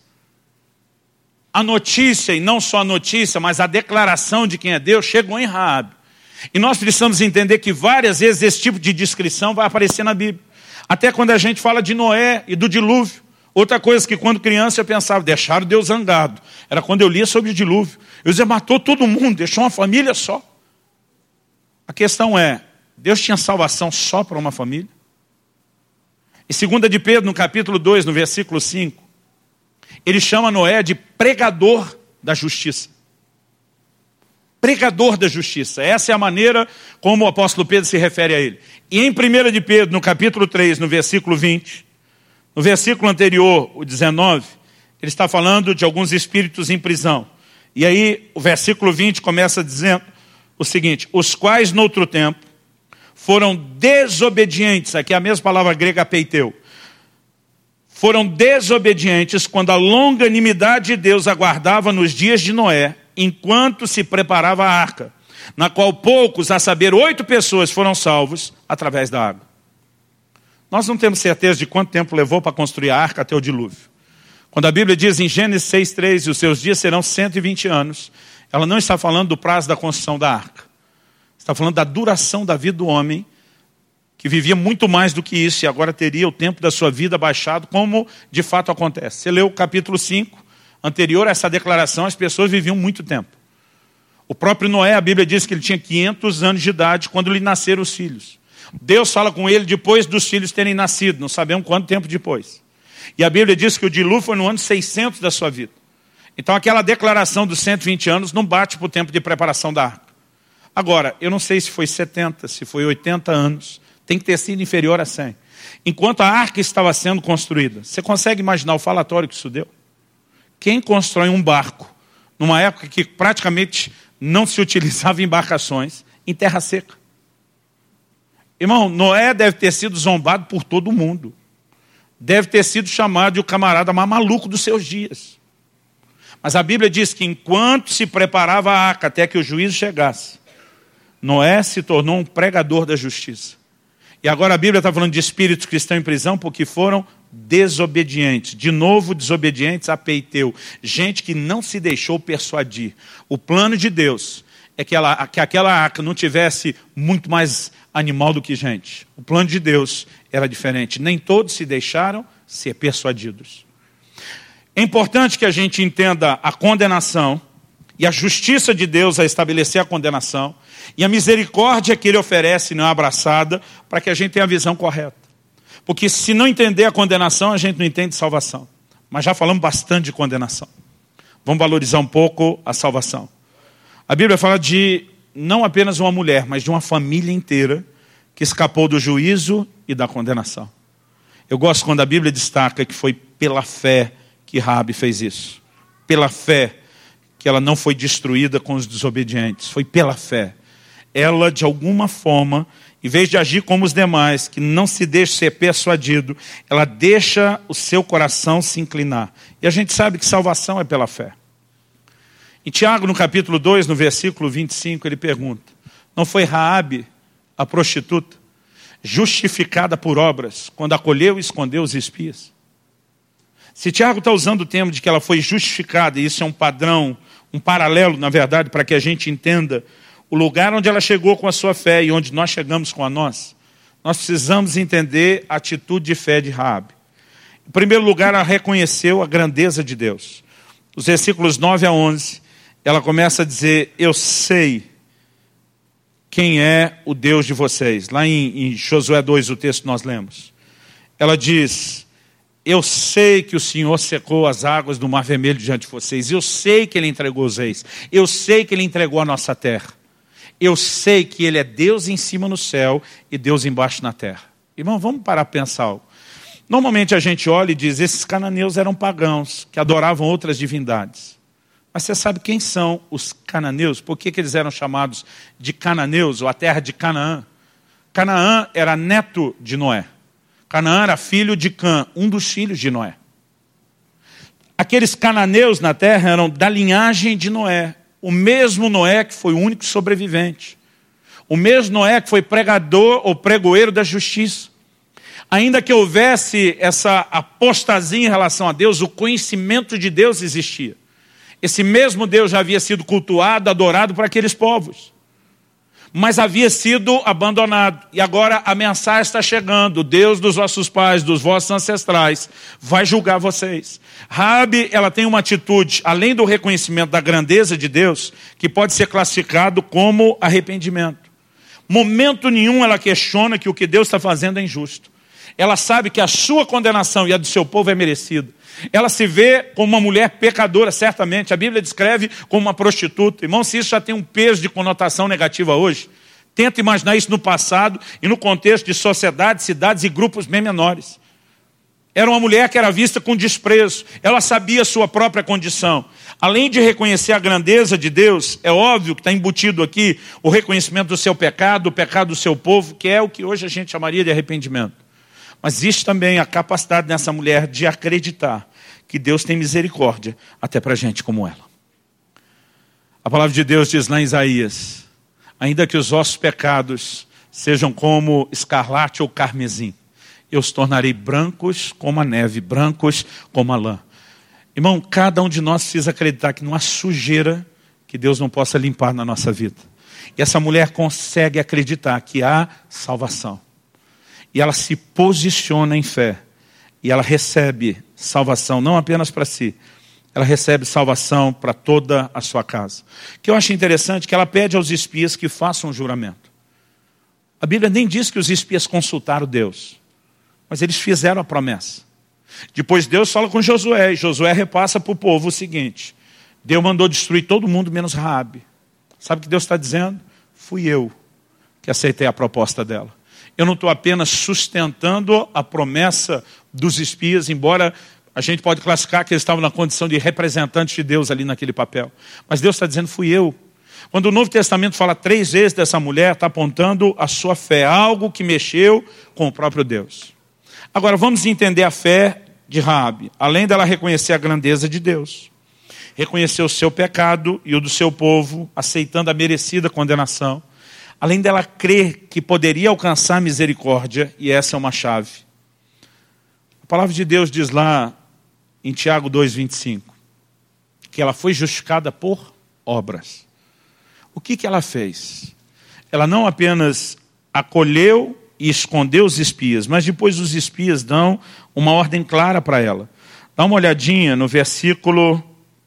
A notícia, e não só a notícia, mas a declaração de quem é Deus, chegou em Raabe. E nós precisamos entender que várias vezes esse tipo de descrição vai aparecer na Bíblia. Até quando a gente fala de Noé e do dilúvio. Outra coisa que quando criança eu pensava, deixaram Deus zangado. Era quando eu lia sobre o dilúvio. Eu dizia, matou todo mundo, deixou uma família só. A questão é, Deus tinha salvação só para uma família? Em segunda de Pedro, no capítulo dois, no versículo cinco, ele chama Noé de pregador da justiça. Pregador da justiça. Essa é a maneira como o apóstolo Pedro se refere a ele. E em primeira de Pedro, no capítulo três, no versículo vinte, no versículo anterior, o dezenove, ele está falando de alguns espíritos em prisão. E aí o versículo vinte começa dizendo o seguinte: os quais noutro tempo foram desobedientes, aqui é a mesma palavra grega apeiteu, foram desobedientes quando a longanimidade de Deus aguardava nos dias de Noé, enquanto se preparava a arca, na qual poucos, a saber, oito pessoas foram salvos através da água. Nós não temos certeza de quanto tempo levou para construir a arca até o dilúvio. Quando a Bíblia diz em Gênesis seis, três, e os seus dias serão cento e vinte anos, ela não está falando do prazo da construção da arca. Está falando da duração da vida do homem, que vivia muito mais do que isso, e agora teria o tempo da sua vida baixado, como de fato acontece. Você leu o capítulo cinco, anterior a essa declaração, as pessoas viviam muito tempo. O próprio Noé, a Bíblia diz que ele tinha quinhentos anos de idade quando lhe nasceram os filhos. Deus fala com ele depois dos filhos terem nascido, não sabemos quanto tempo depois. E a Bíblia diz que o dilúvio foi no ano seiscentos da sua vida. Então aquela declaração dos cento e vinte anos não bate para o tempo de preparação da arca. Agora, eu não sei se foi setenta, se foi oitenta anos, tem que ter sido inferior a cem. Enquanto a arca estava sendo construída, você consegue imaginar o falatório que isso deu? Quem constrói um barco, numa época que praticamente não se utilizava embarcações, em terra seca? Irmão, Noé deve ter sido zombado por todo mundo. Deve ter sido chamado de o camarada mais maluco dos seus dias. Mas a Bíblia diz que enquanto se preparava a arca até que o juízo chegasse, Noé se tornou um pregador da justiça. E agora a Bíblia está falando de espíritos que estão em prisão porque foram desobedientes. De novo, desobedientes a Peiteu. Gente que não se deixou persuadir. O plano de Deus é que, ela, que aquela arca não tivesse muito mais animal do que gente. O plano de Deus era diferente. Nem todos se deixaram ser persuadidos. É importante que a gente entenda a condenação e a justiça de Deus a estabelecer a condenação e a misericórdia que Ele oferece não é abraçada para que a gente tenha a visão correta. Porque se não entender a condenação, a gente não entende salvação. Mas já falamos bastante de condenação. Vamos valorizar um pouco a salvação. A Bíblia fala de não apenas uma mulher, mas de uma família inteira que escapou do juízo e da condenação. Eu gosto quando a Bíblia destaca que foi pela fé que Raabe fez isso. Pela fé que ela não foi destruída com os desobedientes. Foi pela fé. Ela, de alguma forma, em vez de agir como os demais, que não se deixa ser persuadido, ela deixa o seu coração se inclinar. E a gente sabe que salvação é pela fé. Em Tiago, no capítulo dois, no versículo vinte e cinco, ele pergunta: não foi Raabe, a prostituta, justificada por obras, quando acolheu e escondeu os espias? Se Tiago está usando o termo de que ela foi justificada, e isso é um padrão, um paralelo, na verdade, para que a gente entenda o lugar onde ela chegou com a sua fé e onde nós chegamos com a nossa, nós precisamos entender a atitude de fé de Raabe. Em primeiro lugar, ela reconheceu a grandeza de Deus. Os versículos nove a onze, ela começa a dizer: eu sei quem é o Deus de vocês. Lá em, em Josué dois, o texto que nós lemos. Ela diz: eu sei que o Senhor secou as águas do Mar Vermelho diante de vocês. Eu sei que Ele entregou os reis. Eu sei que Ele entregou a nossa terra. Eu sei que Ele é Deus em cima no céu e Deus embaixo na terra. Irmão, vamos parar para pensar algo. Normalmente a gente olha e diz: esses cananeus eram pagãos, que adoravam outras divindades. Mas você sabe quem são os cananeus? Por que, que eles eram chamados de cananeus, ou a terra de Canaã? Canaã era neto de Noé. Canaã era filho de Cã, um dos filhos de Noé. Aqueles cananeus na terra eram da linhagem de Noé. O mesmo Noé que foi o único sobrevivente. O mesmo Noé que foi pregador ou pregoeiro da justiça. Ainda que houvesse essa apostasia em relação a Deus, o conhecimento de Deus existia. Esse mesmo Deus já havia sido cultuado, adorado por aqueles povos. Mas havia sido abandonado. E agora a mensagem está chegando: o Deus dos vossos pais, dos vossos ancestrais, vai julgar vocês. Raabe, ela tem uma atitude, além do reconhecimento da grandeza de Deus, que pode ser classificado como arrependimento. Momento nenhum ela questiona que o que Deus está fazendo é injusto. Ela sabe que a sua condenação e a do seu povo é merecida. Ela se vê como uma mulher pecadora, certamente. A Bíblia descreve como uma prostituta. Irmão, se isso já tem um peso de conotação negativa hoje, tenta imaginar isso no passado e no contexto de sociedades, cidades e grupos bem menores. Era uma mulher que era vista com desprezo. Ela sabia a sua própria condição. Além de reconhecer a grandeza de Deus, é óbvio que está embutido aqui o reconhecimento do seu pecado, o pecado do seu povo, que é o que hoje a gente chamaria de arrependimento. Mas existe também a capacidade dessa mulher de acreditar que Deus tem misericórdia até para gente como ela. A palavra de Deus diz lá em Isaías: ainda que os vossos pecados sejam como escarlate ou carmesim, eu os tornarei brancos como a neve, brancos como a lã. Irmão, cada um de nós precisa acreditar que não há sujeira que Deus não possa limpar na nossa vida. E essa mulher consegue acreditar que há salvação. E ela se posiciona em fé. E ela recebe salvação, não apenas para si. Ela recebe salvação para toda a sua casa. O que eu acho interessante é que ela pede aos espias que façam um juramento. A Bíblia nem diz que os espias consultaram Deus. Mas eles fizeram a promessa. Depois Deus fala com Josué. E Josué repassa para o povo o seguinte. Deus mandou destruir todo mundo menos Raabe. Sabe o que Deus está dizendo? Fui eu que aceitei a proposta dela. Eu não estou apenas sustentando a promessa dos espias, embora a gente pode classificar que eles estavam na condição de representantes de Deus ali naquele papel. Mas Deus está dizendo, fui eu. Quando o Novo Testamento fala três vezes dessa mulher, está apontando a sua fé, algo que mexeu com o próprio Deus. Agora vamos entender a fé de Raabe. Além dela reconhecer a grandeza de Deus, reconhecer o seu pecado e o do seu povo, aceitando a merecida condenação. Além dela crer que poderia alcançar misericórdia, e essa é uma chave. A palavra de Deus diz lá em Tiago dois, vinte e cinco, que ela foi justificada por obras. O que que ela fez? Ela não apenas acolheu e escondeu os espias, mas depois os espias dão uma ordem clara para ela. Dá uma olhadinha no versículo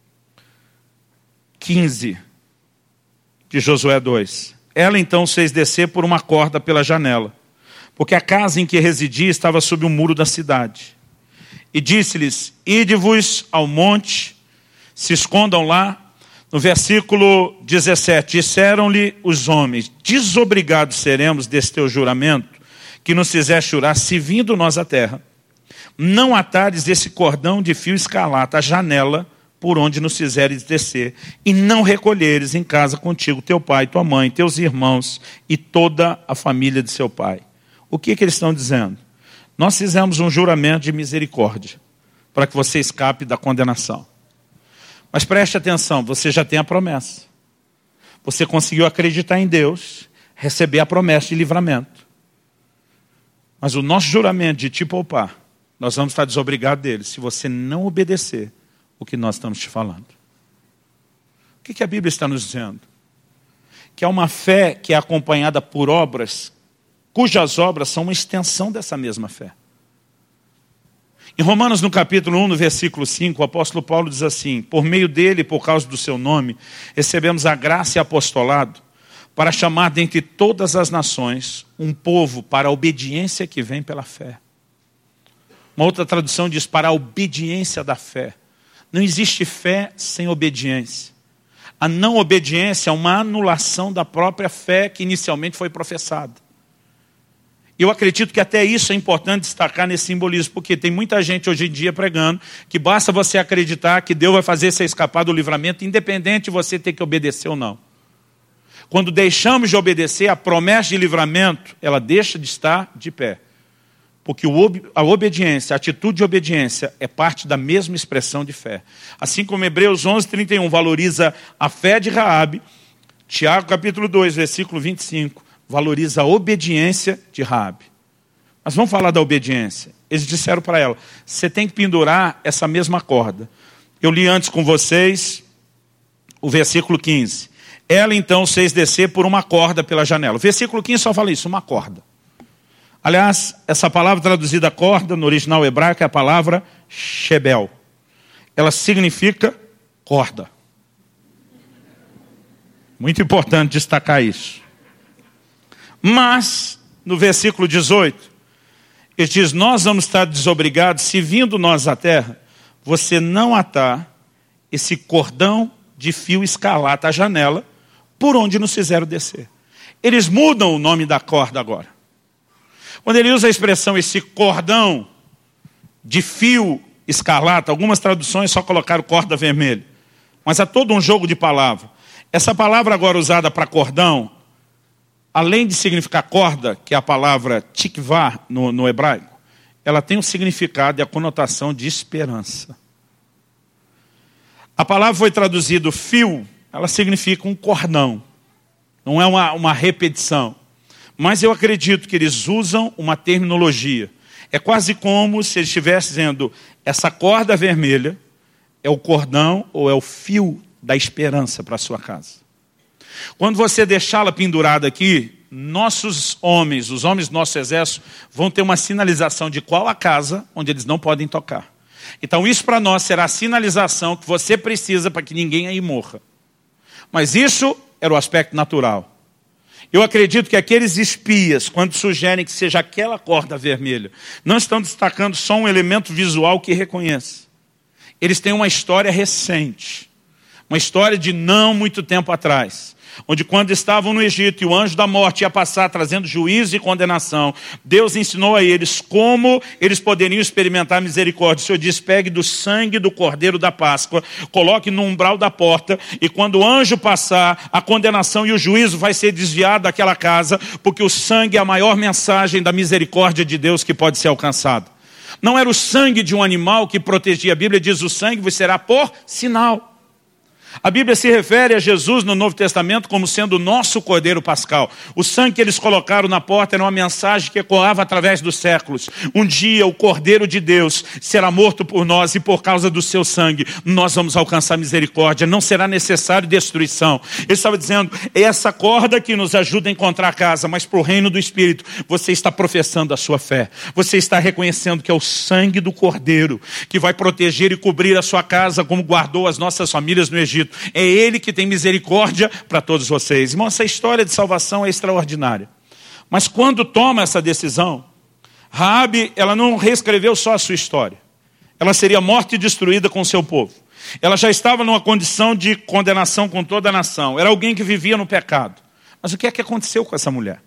quinze de Josué dois. Ela então os fez descer por uma corda pela janela, porque a casa em que residia estava sob o muro da cidade. E disse-lhes, ide-vos ao monte, se escondam lá. No versículo dezessete, disseram-lhe os homens, desobrigados seremos desse teu juramento, que nos fizeste jurar, se vindo nós à terra, não atares esse cordão de fio escarlata à janela, por onde nos fizeres descer, e não recolheres em casa contigo teu pai, tua mãe, teus irmãos e toda a família de seu pai. O que que eles estão dizendo? Nós fizemos um juramento de misericórdia, para que você escape da condenação. Mas preste atenção, você já tem a promessa. Você conseguiu acreditar em Deus, receber a promessa de livramento. Mas o nosso juramento de te poupar, nós vamos estar desobrigados dele, se você não obedecer o que nós estamos te falando. O que que a Bíblia está nos dizendo? Que é uma fé que é acompanhada por obras, cujas obras são uma extensão dessa mesma fé. Em Romanos, no capítulo um, no versículo cinco, o apóstolo Paulo diz assim, por meio dele, por causa do seu nome, recebemos a graça e apostolado para chamar dentre todas as nações um povo para a obediência que vem pela fé. Uma outra tradução diz para a obediência da fé. Não existe fé sem obediência. A não obediência é uma anulação da própria fé que inicialmente foi professada. Eu acredito que até isso é importante destacar nesse simbolismo, porque tem muita gente hoje em dia pregando que basta você acreditar que Deus vai fazer você escapar do livramento, independente de você ter que obedecer ou não. Quando deixamos de obedecer, a promessa de livramento, ela deixa de estar de pé. Porque a obediência, a atitude de obediência é parte da mesma expressão de fé. Assim como Hebreus onze, trinta e um valoriza a fé de Raabe, Tiago capítulo dois, versículo vinte e cinco, valoriza a obediência de Raabe. Mas vamos falar da obediência. Eles disseram para ela, você tem que pendurar essa mesma corda. Eu li antes com vocês o versículo quinze. Ela então os fez descer por uma corda pela janela. O versículo quinze só fala isso, uma corda. Aliás, essa palavra traduzida corda, no original hebraico, é a palavra shebel. Ela significa corda. Muito importante destacar isso. Mas, no versículo dezoito, ele diz, nós vamos estar desobrigados, se vindo nós à terra, você não atar esse cordão de fio escarlata à janela, por onde nos fizeram descer. Eles mudam o nome da corda agora. Quando ele usa a expressão, esse cordão de fio escarlata, algumas traduções só colocaram corda vermelha. Mas há todo um jogo de palavras. Essa palavra agora usada para cordão, além de significar corda, que é a palavra tikvah no, no hebraico, ela tem o significado e a conotação de esperança. A palavra foi traduzida fio, ela significa um cordão. Não é uma, uma repetição. Mas eu acredito que eles usam uma terminologia. É quase como se ele estivesse dizendo, essa corda vermelha é o cordão ou é o fio da esperança para a sua casa. Quando você deixá-la pendurada aqui, nossos homens, os homens do nosso exército, vão ter uma sinalização de qual a casa onde eles não podem tocar. Então isso para nós será a sinalização que você precisa para que ninguém aí morra. Mas isso era o aspecto natural. Eu acredito que aqueles espias, quando sugerem que seja aquela corda vermelha, não estão destacando só um elemento visual que reconhece. Eles têm uma história recente, uma história de não muito tempo atrás, onde quando estavam no Egito e o anjo da morte ia passar trazendo juízo e condenação, Deus ensinou a eles como eles poderiam experimentar misericórdia. O Senhor diz, pegue do sangue do cordeiro da Páscoa, coloque no umbral da porta, e quando o anjo passar, a condenação e o juízo vai ser desviado daquela casa, porque o sangue é a maior mensagem da misericórdia de Deus que pode ser alcançada. Não era o sangue de um animal que protegia. A Bíblia diz, o sangue vos será por sinal. A Bíblia se refere a Jesus no Novo Testamento como sendo o nosso Cordeiro Pascal. O sangue que eles colocaram na porta era uma mensagem que ecoava através dos séculos. Um dia o Cordeiro de Deus será morto por nós e por causa do seu sangue nós vamos alcançar misericórdia. Não será necessário destruição. Ele estava dizendo, é essa corda que nos ajuda a encontrar a casa, mas para o reino do Espírito você está professando a sua fé. Você está reconhecendo que é o sangue do Cordeiro que vai proteger e cobrir a sua casa como guardou as nossas famílias no Egito. É Ele que tem misericórdia para todos vocês. Irmão, essa história de salvação é extraordinária. Mas quando toma essa decisão, Raabe, ela não reescreveu só a sua história. Ela seria morta e destruída com o seu povo. Ela já estava numa condição de condenação com toda a nação. Era alguém que vivia no pecado. Mas o que é que aconteceu com essa mulher?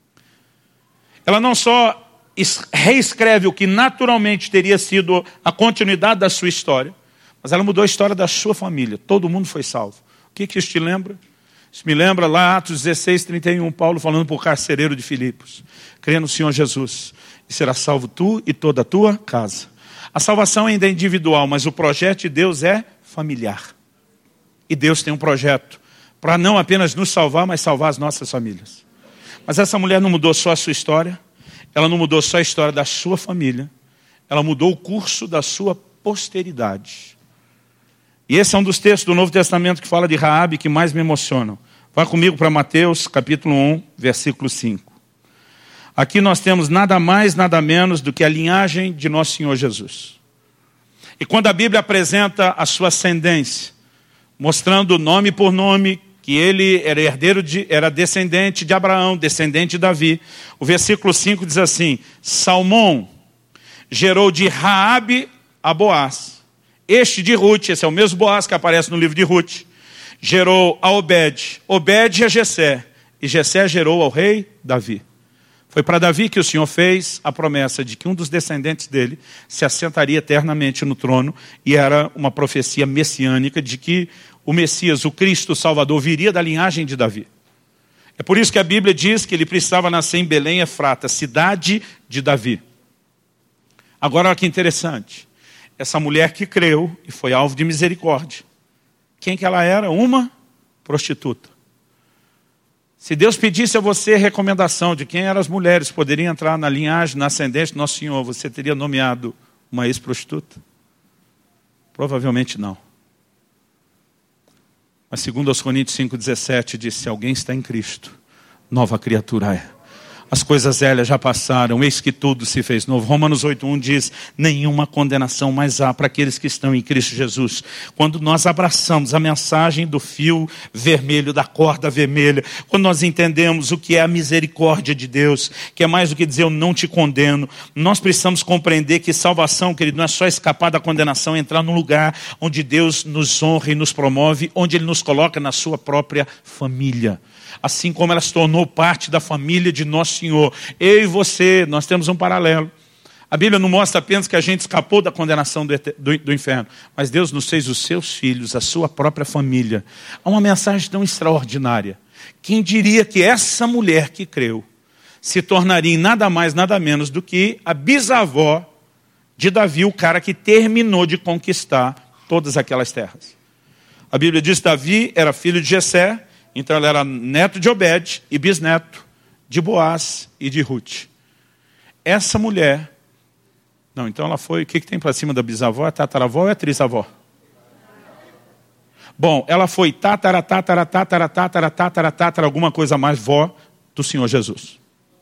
Ela não só reescreve o que naturalmente teria sido a continuidade da sua história, mas ela mudou a história da sua família. Todo mundo foi salvo. O que, que isso te lembra? Isso me lembra lá Atos dezesseis, trinta e um, Paulo falando para o carcereiro de Filipos. Crê no Senhor Jesus e será salvo tu e toda a tua casa. A salvação ainda é individual, mas o projeto de Deus é familiar. E Deus tem um projeto para não apenas nos salvar, mas salvar as nossas famílias. Mas essa mulher não mudou só a sua história, ela não mudou só a história da sua família, ela mudou o curso da sua posteridade. E esse é um dos textos do Novo Testamento que fala de Raabe que mais me emocionam. Vá comigo para Mateus, capítulo um, versículo cinco. Aqui nós temos nada mais, nada menos do que a linhagem de nosso Senhor Jesus. E quando a Bíblia apresenta a sua ascendência, mostrando nome por nome, que ele era herdeiro de, era descendente de Abraão, descendente de Davi, o versículo cinco diz assim, Salmão gerou de Raabe a Boaz. Este de Ruth, esse é o mesmo Boaz que aparece no livro de Ruth, gerou a Obed, Obed a Jessé, e Jessé gerou ao rei Davi. Foi para Davi que o Senhor fez a promessa de que um dos descendentes dele se assentaria eternamente no trono, e era uma profecia messiânica de que o Messias, o Cristo, o Salvador, viria da linhagem de Davi. É por isso que a Bíblia diz que ele precisava nascer em Belém Efrata, cidade de Davi. Agora olha que interessante. Essa mulher que creu e foi alvo de misericórdia. Quem que ela era? Uma prostituta. Se Deus pedisse a você recomendação de quem eram as mulheres que poderiam entrar na linhagem, na ascendência do Nosso Senhor, você teria nomeado uma ex-prostituta? Provavelmente não. Mas segundo aos Coríntios cinco, dezessete, diz, se alguém está em Cristo, nova criatura é. As coisas velhas já passaram, eis que tudo se fez novo. Romanos oito, um diz, nenhuma condenação mais há para aqueles que estão em Cristo Jesus. Quando nós abraçamos a mensagem do fio vermelho, da corda vermelha, quando nós entendemos o que é a misericórdia de Deus, que é mais do que dizer eu não te condeno, nós precisamos compreender que salvação, querido, não é só escapar da condenação, é entrar num lugar onde Deus nos honra e nos promove, onde Ele nos coloca na sua própria família. Assim como ela se tornou parte da família de Nosso Senhor. Eu e você, nós temos um paralelo. A Bíblia não mostra apenas que a gente escapou da condenação do, do, do inferno, mas Deus nos fez os seus filhos, a sua própria família. Há uma mensagem tão extraordinária. Quem diria que essa mulher que creu se tornaria em nada mais, nada menos do que a bisavó de Davi, o cara que terminou de conquistar todas aquelas terras. A Bíblia diz que Davi era filho de Jessé, então ele era neto de Obed e bisneto de Boaz e de Ruth. Essa mulher Não, então ela foi, o que, que tem para cima da bisavó? É tataravó ou é trisavó? Bom, ela foi tatara, tatara, tatara, tatara, tatara, tatara, alguma coisa mais, vó do Senhor Jesus.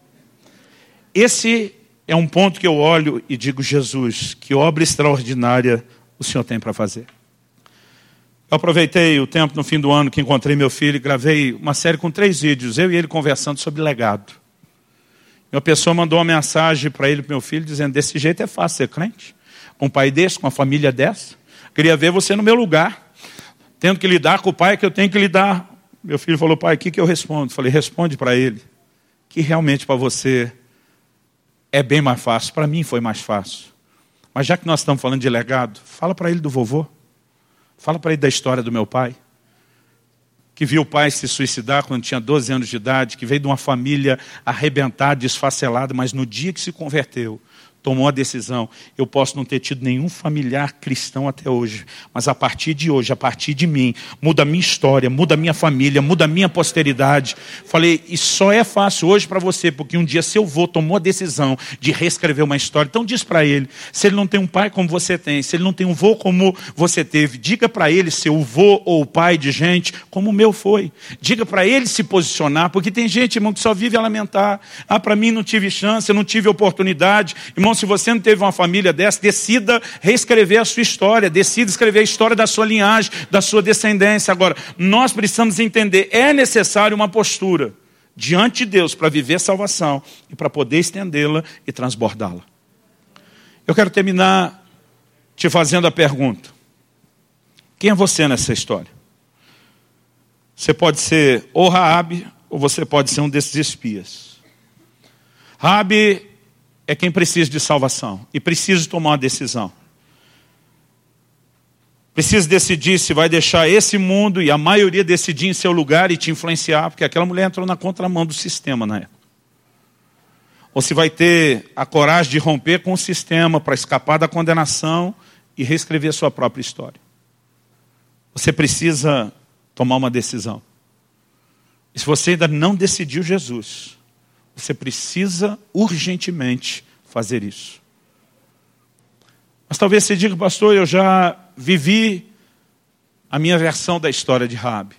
Esse é um ponto que eu olho e digo, Jesus, que obra extraordinária o Senhor tem para fazer. Eu aproveitei o tempo no fim do ano que encontrei meu filho e gravei uma série com três vídeos, eu e ele conversando sobre legado. E uma pessoa mandou uma mensagem para ele, para meu filho, dizendo, desse jeito é fácil ser crente, com um pai desse, com uma família dessa. Queria ver você no meu lugar, tendo que lidar com o pai que eu tenho que lidar. Meu filho falou, pai, o que, que eu respondo? Falei, responde para ele, que realmente para você é bem mais fácil. Para mim foi mais fácil. Mas já que nós estamos falando de legado, fala para ele do vovô. Fala para ele da história do meu pai, que viu o pai se suicidar quando tinha doze anos de idade, que veio de uma família arrebentada, desfacelada, mas no dia que se converteu, tomou a decisão. Eu posso não ter tido nenhum familiar cristão até hoje, mas a partir de hoje, a partir de mim, muda a minha história, muda a minha família, muda a minha posteridade. Falei, e só é fácil hoje para você, porque um dia seu avô tomou a decisão de reescrever uma história. Então diz para ele, se ele não tem um pai como você tem, se ele não tem um avô como você teve, diga para ele ser o avô ou o pai de gente como o meu foi. Diga para ele se posicionar, porque tem gente, irmão, que só vive a lamentar. Ah, para mim não tive chance, eu não tive oportunidade. Irmão, se você não teve uma família dessa, decida reescrever a sua história, decida escrever a história da sua linhagem, da sua descendência. Agora, nós precisamos entender, é necessário uma postura diante de Deus para viver a salvação e para poder estendê-la e transbordá-la. Eu quero terminar te fazendo a pergunta, quem é você nessa história? Você pode ser ou Raabe, ou você pode ser um desses espias. Raabe é quem precisa de salvação e precisa tomar uma decisão. Precisa decidir se vai deixar esse mundo e a maioria decidir em seu lugar e te influenciar, porque aquela mulher entrou na contramão do sistema na época. Ou se vai ter a coragem de romper com o sistema para escapar da condenação e reescrever a sua própria história. Você precisa tomar uma decisão. E se você ainda não decidiu Jesus, você precisa urgentemente fazer isso. Mas talvez você diga, pastor, eu já vivi a minha versão da história de Raabe.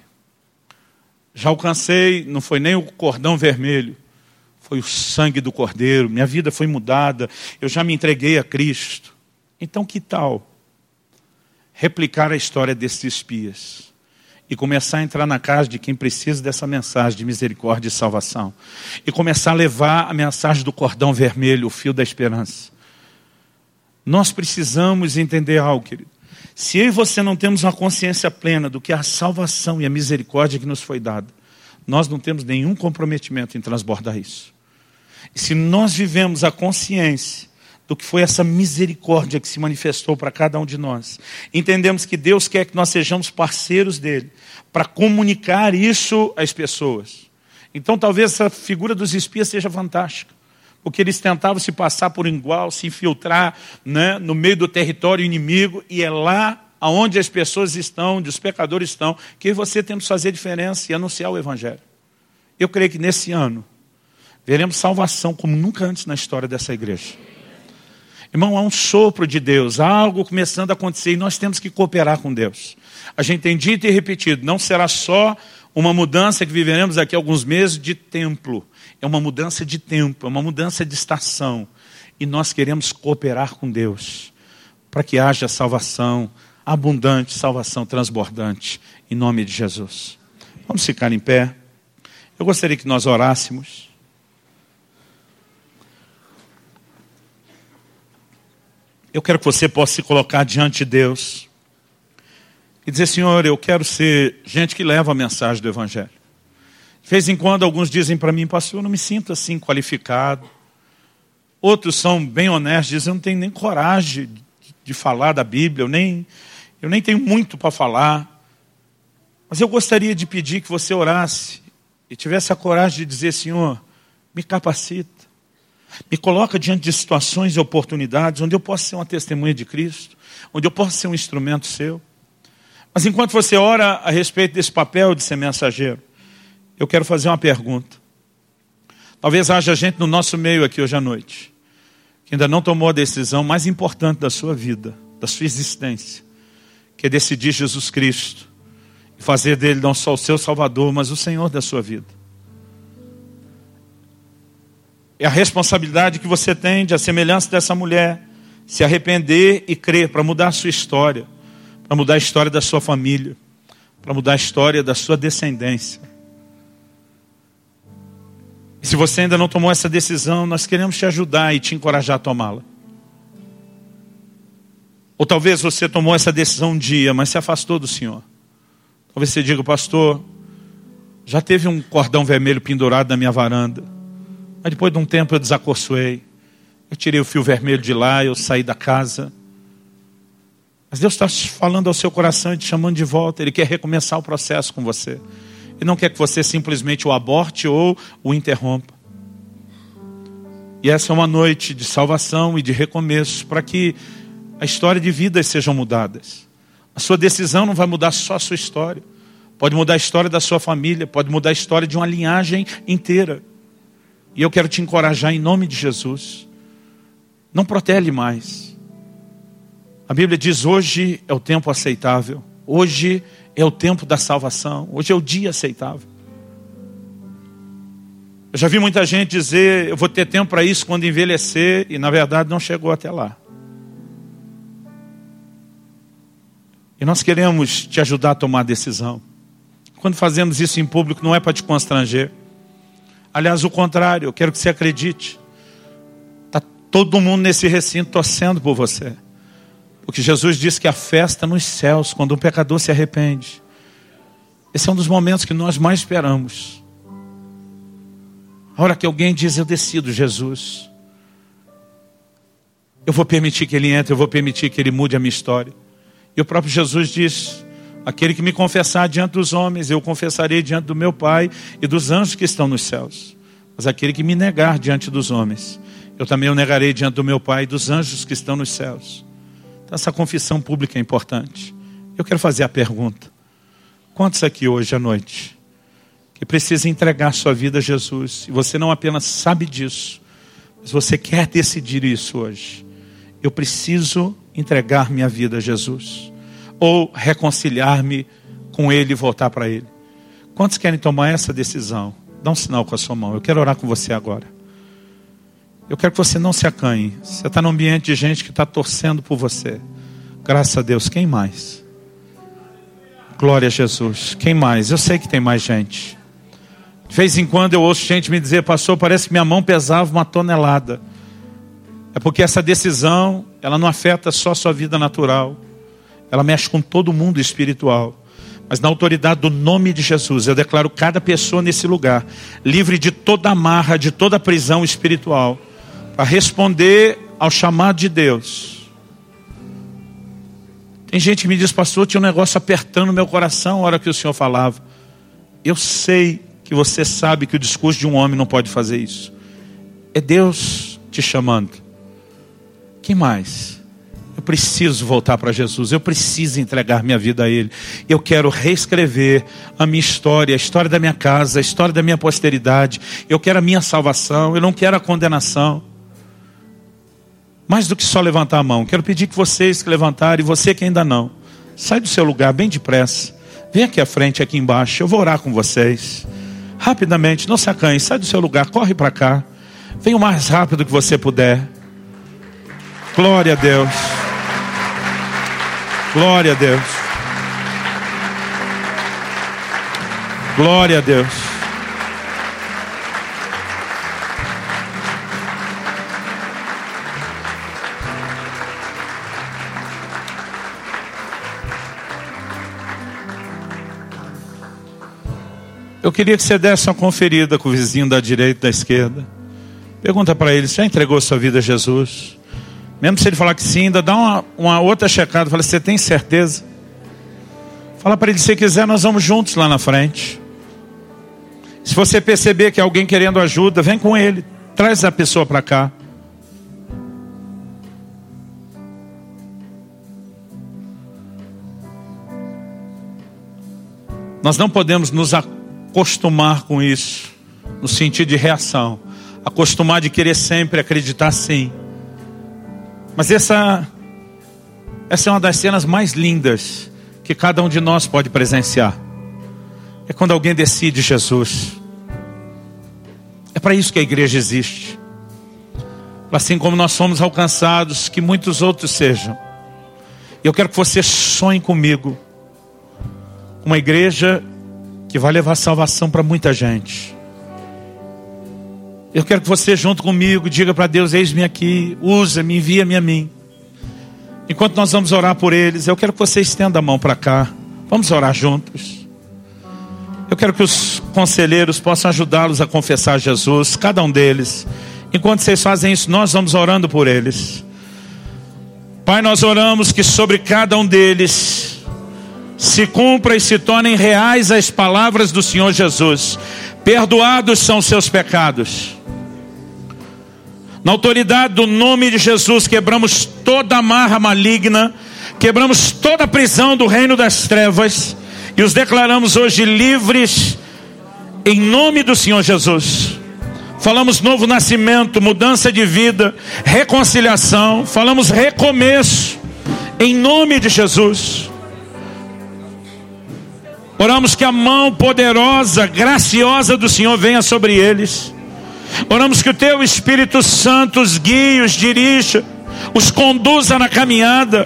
Já alcancei, não foi nem o cordão vermelho, foi o sangue do Cordeiro. Minha vida foi mudada, eu já me entreguei a Cristo. Então que tal replicar a história desses espias? E começar a entrar na casa de quem precisa dessa mensagem de misericórdia e salvação. E começar a levar a mensagem do cordão vermelho, o fio da esperança. Nós precisamos entender algo, querido. Se eu e você não temos uma consciência plena do que é a salvação e a misericórdia que nos foi dada, nós não temos nenhum comprometimento em transbordar isso. E se nós vivemos a consciência do que foi essa misericórdia que se manifestou para cada um de nós. Entendemos que Deus quer que nós sejamos parceiros dele, para comunicar isso às pessoas. Então talvez essa figura dos espias seja fantástica, porque eles tentavam se passar por igual, se infiltrar, né, no meio do território inimigo, e é lá onde as pessoas estão, onde os pecadores estão, que você tem que fazer diferença e anunciar o Evangelho. Eu creio que nesse ano, veremos salvação como nunca antes na história dessa igreja. Irmão, há um sopro de Deus, há algo começando a acontecer e nós temos que cooperar com Deus. A gente tem dito e repetido, não será só uma mudança que viveremos aqui alguns meses de templo. É uma mudança de tempo, é uma mudança de estação. E nós queremos cooperar com Deus para que haja salvação abundante, salvação transbordante, em nome de Jesus. Vamos ficar em pé. Eu gostaria que nós orássemos. Eu quero que você possa se colocar diante de Deus e dizer, Senhor, eu quero ser gente que leva a mensagem do Evangelho. De vez em quando alguns dizem para mim, pastor, eu não me sinto assim qualificado. Outros são bem honestos, dizem, eu não tenho nem coragem de, de falar da Bíblia, eu nem, eu nem tenho muito para falar. Mas eu gostaria de pedir que você orasse e tivesse a coragem de dizer, Senhor, me capacita. Me coloca diante de situações e oportunidades onde eu possa ser uma testemunha de Cristo, onde eu possa ser um instrumento seu. Mas enquanto você ora a respeito desse papel de ser mensageiro, eu quero fazer uma pergunta. Talvez haja gente no nosso meio aqui hoje à noite que ainda não tomou a decisão mais importante da sua vida, da sua existência, que é decidir Jesus Cristo e fazer dele não só o seu Salvador, mas o Senhor da sua vida. É a responsabilidade que você tem de, a semelhança dessa mulher, se arrepender e crer para mudar a sua história, para mudar a história da sua família, para mudar a história da sua descendência. E se você ainda não tomou essa decisão, nós queremos te ajudar e te encorajar a tomá-la. Ou talvez você tomou essa decisão um dia, mas se afastou do Senhor. Talvez você diga, pastor, já teve um cordão vermelho pendurado na minha varanda, mas depois de um tempo eu desacorçoei. Eu tirei o fio vermelho de lá, eu saí da casa. Mas Deus está falando ao seu coração e te chamando de volta. Ele quer recomeçar o processo com você. Ele não quer que você simplesmente o aborte ou o interrompa. E essa é uma noite de salvação e de recomeço, para que a história de vidas sejam mudadas. A sua decisão não vai mudar só a sua história. Pode mudar a história da sua família, pode mudar a história de uma linhagem inteira. E eu quero te encorajar em nome de Jesus. Não protele mais. A Bíblia diz, hoje é o tempo aceitável. Hoje é o tempo da salvação. Hoje é o dia aceitável. Eu já vi muita gente dizer, eu vou ter tempo para isso quando envelhecer, e na verdade não chegou até lá. E nós queremos te ajudar a tomar a decisão. Quando fazemos isso em público, não é para te constranger. Aliás, o contrário, eu quero que você acredite. Está todo mundo nesse recinto torcendo por você. Porque Jesus disse que a festa nos céus, quando um pecador se arrepende. Esse é um dos momentos que nós mais esperamos. A hora que alguém diz, eu decido, Jesus. Eu vou permitir que ele entre, eu vou permitir que ele mude a minha história. E o próprio Jesus diz, aquele que me confessar diante dos homens, eu confessarei diante do meu Pai e dos anjos que estão nos céus. Mas aquele que me negar diante dos homens, eu também o negarei diante do meu Pai e dos anjos que estão nos céus. Então essa confissão pública é importante. Eu quero fazer a pergunta. Quantos aqui hoje à noite que precisam entregar sua vida a Jesus? E você não apenas sabe disso, mas você quer decidir isso hoje. Eu preciso entregar minha vida a Jesus. Ou reconciliar-me com Ele e voltar para Ele. Quantos querem tomar essa decisão? Dá um sinal com a sua mão. Eu quero orar com você agora. Eu quero que você não se acanhe. Você está num ambiente de gente que está torcendo por você. Graças a Deus. Quem mais? Glória a Jesus. Quem mais? Eu sei que tem mais gente. De vez em quando eu ouço gente me dizer, pastor, parece que minha mão pesava uma tonelada. É porque essa decisão, ela não afeta só a sua vida natural. Ela mexe com todo mundo espiritual. Mas na autoridade do nome de Jesus, eu declaro cada pessoa nesse lugar livre de toda amarra, de toda prisão espiritual, para responder ao chamado de Deus. Tem gente que me diz, pastor, tinha um negócio apertando o meu coração na hora que o Senhor falava. Eu sei que você sabe que o discurso de um homem não pode fazer isso. É Deus te chamando. Que mais? Eu preciso voltar para Jesus, eu preciso entregar minha vida a Ele. Eu quero reescrever a minha história, a história da minha casa, a história da minha posteridade. Eu quero a minha salvação, eu não quero a condenação. Mais do que só levantar a mão, quero pedir que vocês que levantarem, e você que ainda não, sai do seu lugar bem depressa. Vem aqui à frente, aqui embaixo, eu vou orar com vocês. Rapidamente, não se acanhe, sai do seu lugar, corre para cá. Venha o mais rápido que você puder. Glória a Deus. Glória a Deus. Glória a Deus. Eu queria que você desse uma conferida com o vizinho da direita e da esquerda. Pergunta para ele, você já entregou sua vida a Jesus? Mesmo se ele falar que sim, ainda dá uma, uma outra checada. Fala, você tem certeza? Fala para ele, se quiser, nós vamos juntos lá na frente. Se você perceber que é alguém querendo ajuda, vem com ele. Traz a pessoa para cá. Nós não podemos nos acostumar com isso, no sentido de reação. Acostumar de querer sempre acreditar sim. Mas essa, essa é uma das cenas mais lindas que cada um de nós pode presenciar. É quando alguém decide Jesus. É para isso que a igreja existe. Assim como nós somos alcançados, que muitos outros sejam. E eu quero que você sonhe comigo. Uma igreja que vai levar salvação para muita gente. Eu quero que você junto comigo diga para Deus: eis-me aqui, usa-me, envia-me a mim. Enquanto nós vamos orar por eles, eu quero que você estenda a mão para cá. Vamos orar juntos. Eu quero que os conselheiros possam ajudá-los a confessar Jesus, cada um deles. Enquanto vocês fazem isso, nós vamos orando por eles. Pai, nós oramos que sobre cada um deles se cumpra e se tornem reais as palavras do Senhor Jesus. Perdoados são os seus pecados. Na autoridade do nome de Jesus, quebramos toda amarra maligna, quebramos toda a prisão do reino das trevas e os declaramos hoje livres em nome do Senhor Jesus. Falamos novo nascimento, mudança de vida, reconciliação. Falamos recomeço em nome de Jesus. Oramos que a mão poderosa, graciosa do Senhor venha sobre eles. Oramos que o teu Espírito Santo os guie, os dirija, os conduza na caminhada.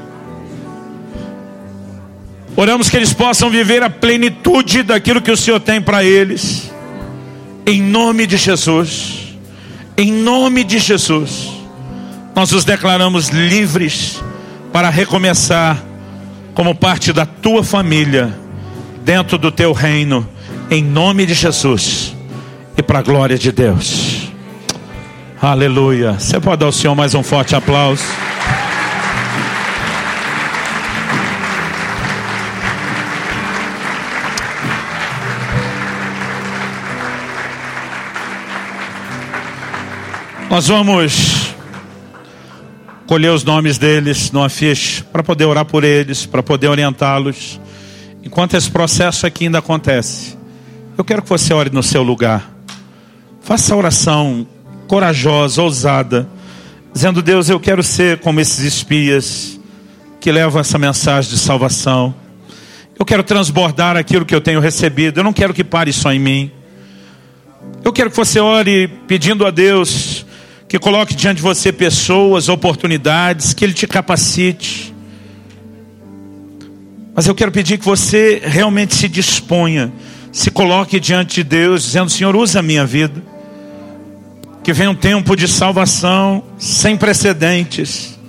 Oramos que eles possam viver a plenitude daquilo que o Senhor tem para eles. Em nome de Jesus. Em nome de Jesus. Nós os declaramos livres para recomeçar como parte da tua família, dentro do teu reino, em nome de Jesus e para a glória de Deus. Aleluia. Você pode dar ao Senhor mais um forte aplauso? Nós vamos colher os nomes deles no afiche para poder orar por eles, para poder orientá-los. Enquanto esse processo aqui ainda acontece, eu quero que você ore no seu lugar. Faça a oração corajosa, ousada, dizendo: Deus, eu quero ser como esses espias que levam essa mensagem de salvação. Eu quero transbordar aquilo que eu tenho recebido. Eu não quero que pare só em mim. Eu quero que você ore pedindo a Deus que coloque diante de você pessoas, oportunidades, que Ele te capacite. Mas eu quero pedir que você realmente se disponha, se coloque diante de Deus, dizendo: Senhor, usa a minha vida. Que venha um tempo de salvação sem precedentes.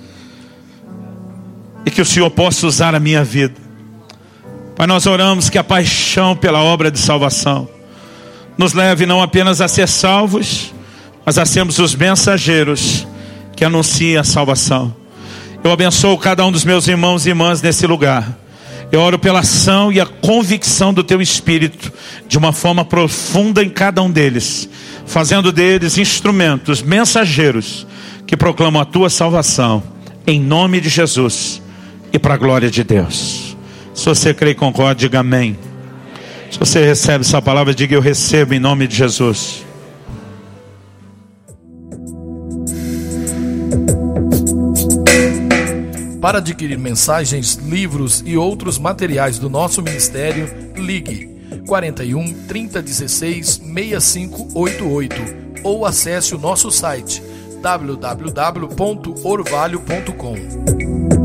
E que o Senhor possa usar a minha vida. Pai, nós oramos que a paixão pela obra de salvação nos leve não apenas a ser salvos, mas a sermos os mensageiros que anunciam a salvação. Eu abençoo cada um dos meus irmãos e irmãs nesse lugar. Eu oro pela ação e a convicção do teu Espírito de uma forma profunda em cada um deles, fazendo deles instrumentos, mensageiros que proclamam a tua salvação em nome de Jesus e para a glória de Deus. Se você crê e concorda, diga amém. Se você recebe essa palavra, diga: eu recebo em nome de Jesus. Para adquirir mensagens, livros e outros materiais do nosso ministério, ligue quarenta e um, trinta, dezesseis, sessenta e cinco oitenta e oito ou acesse o nosso site w w w ponto orvalho ponto com.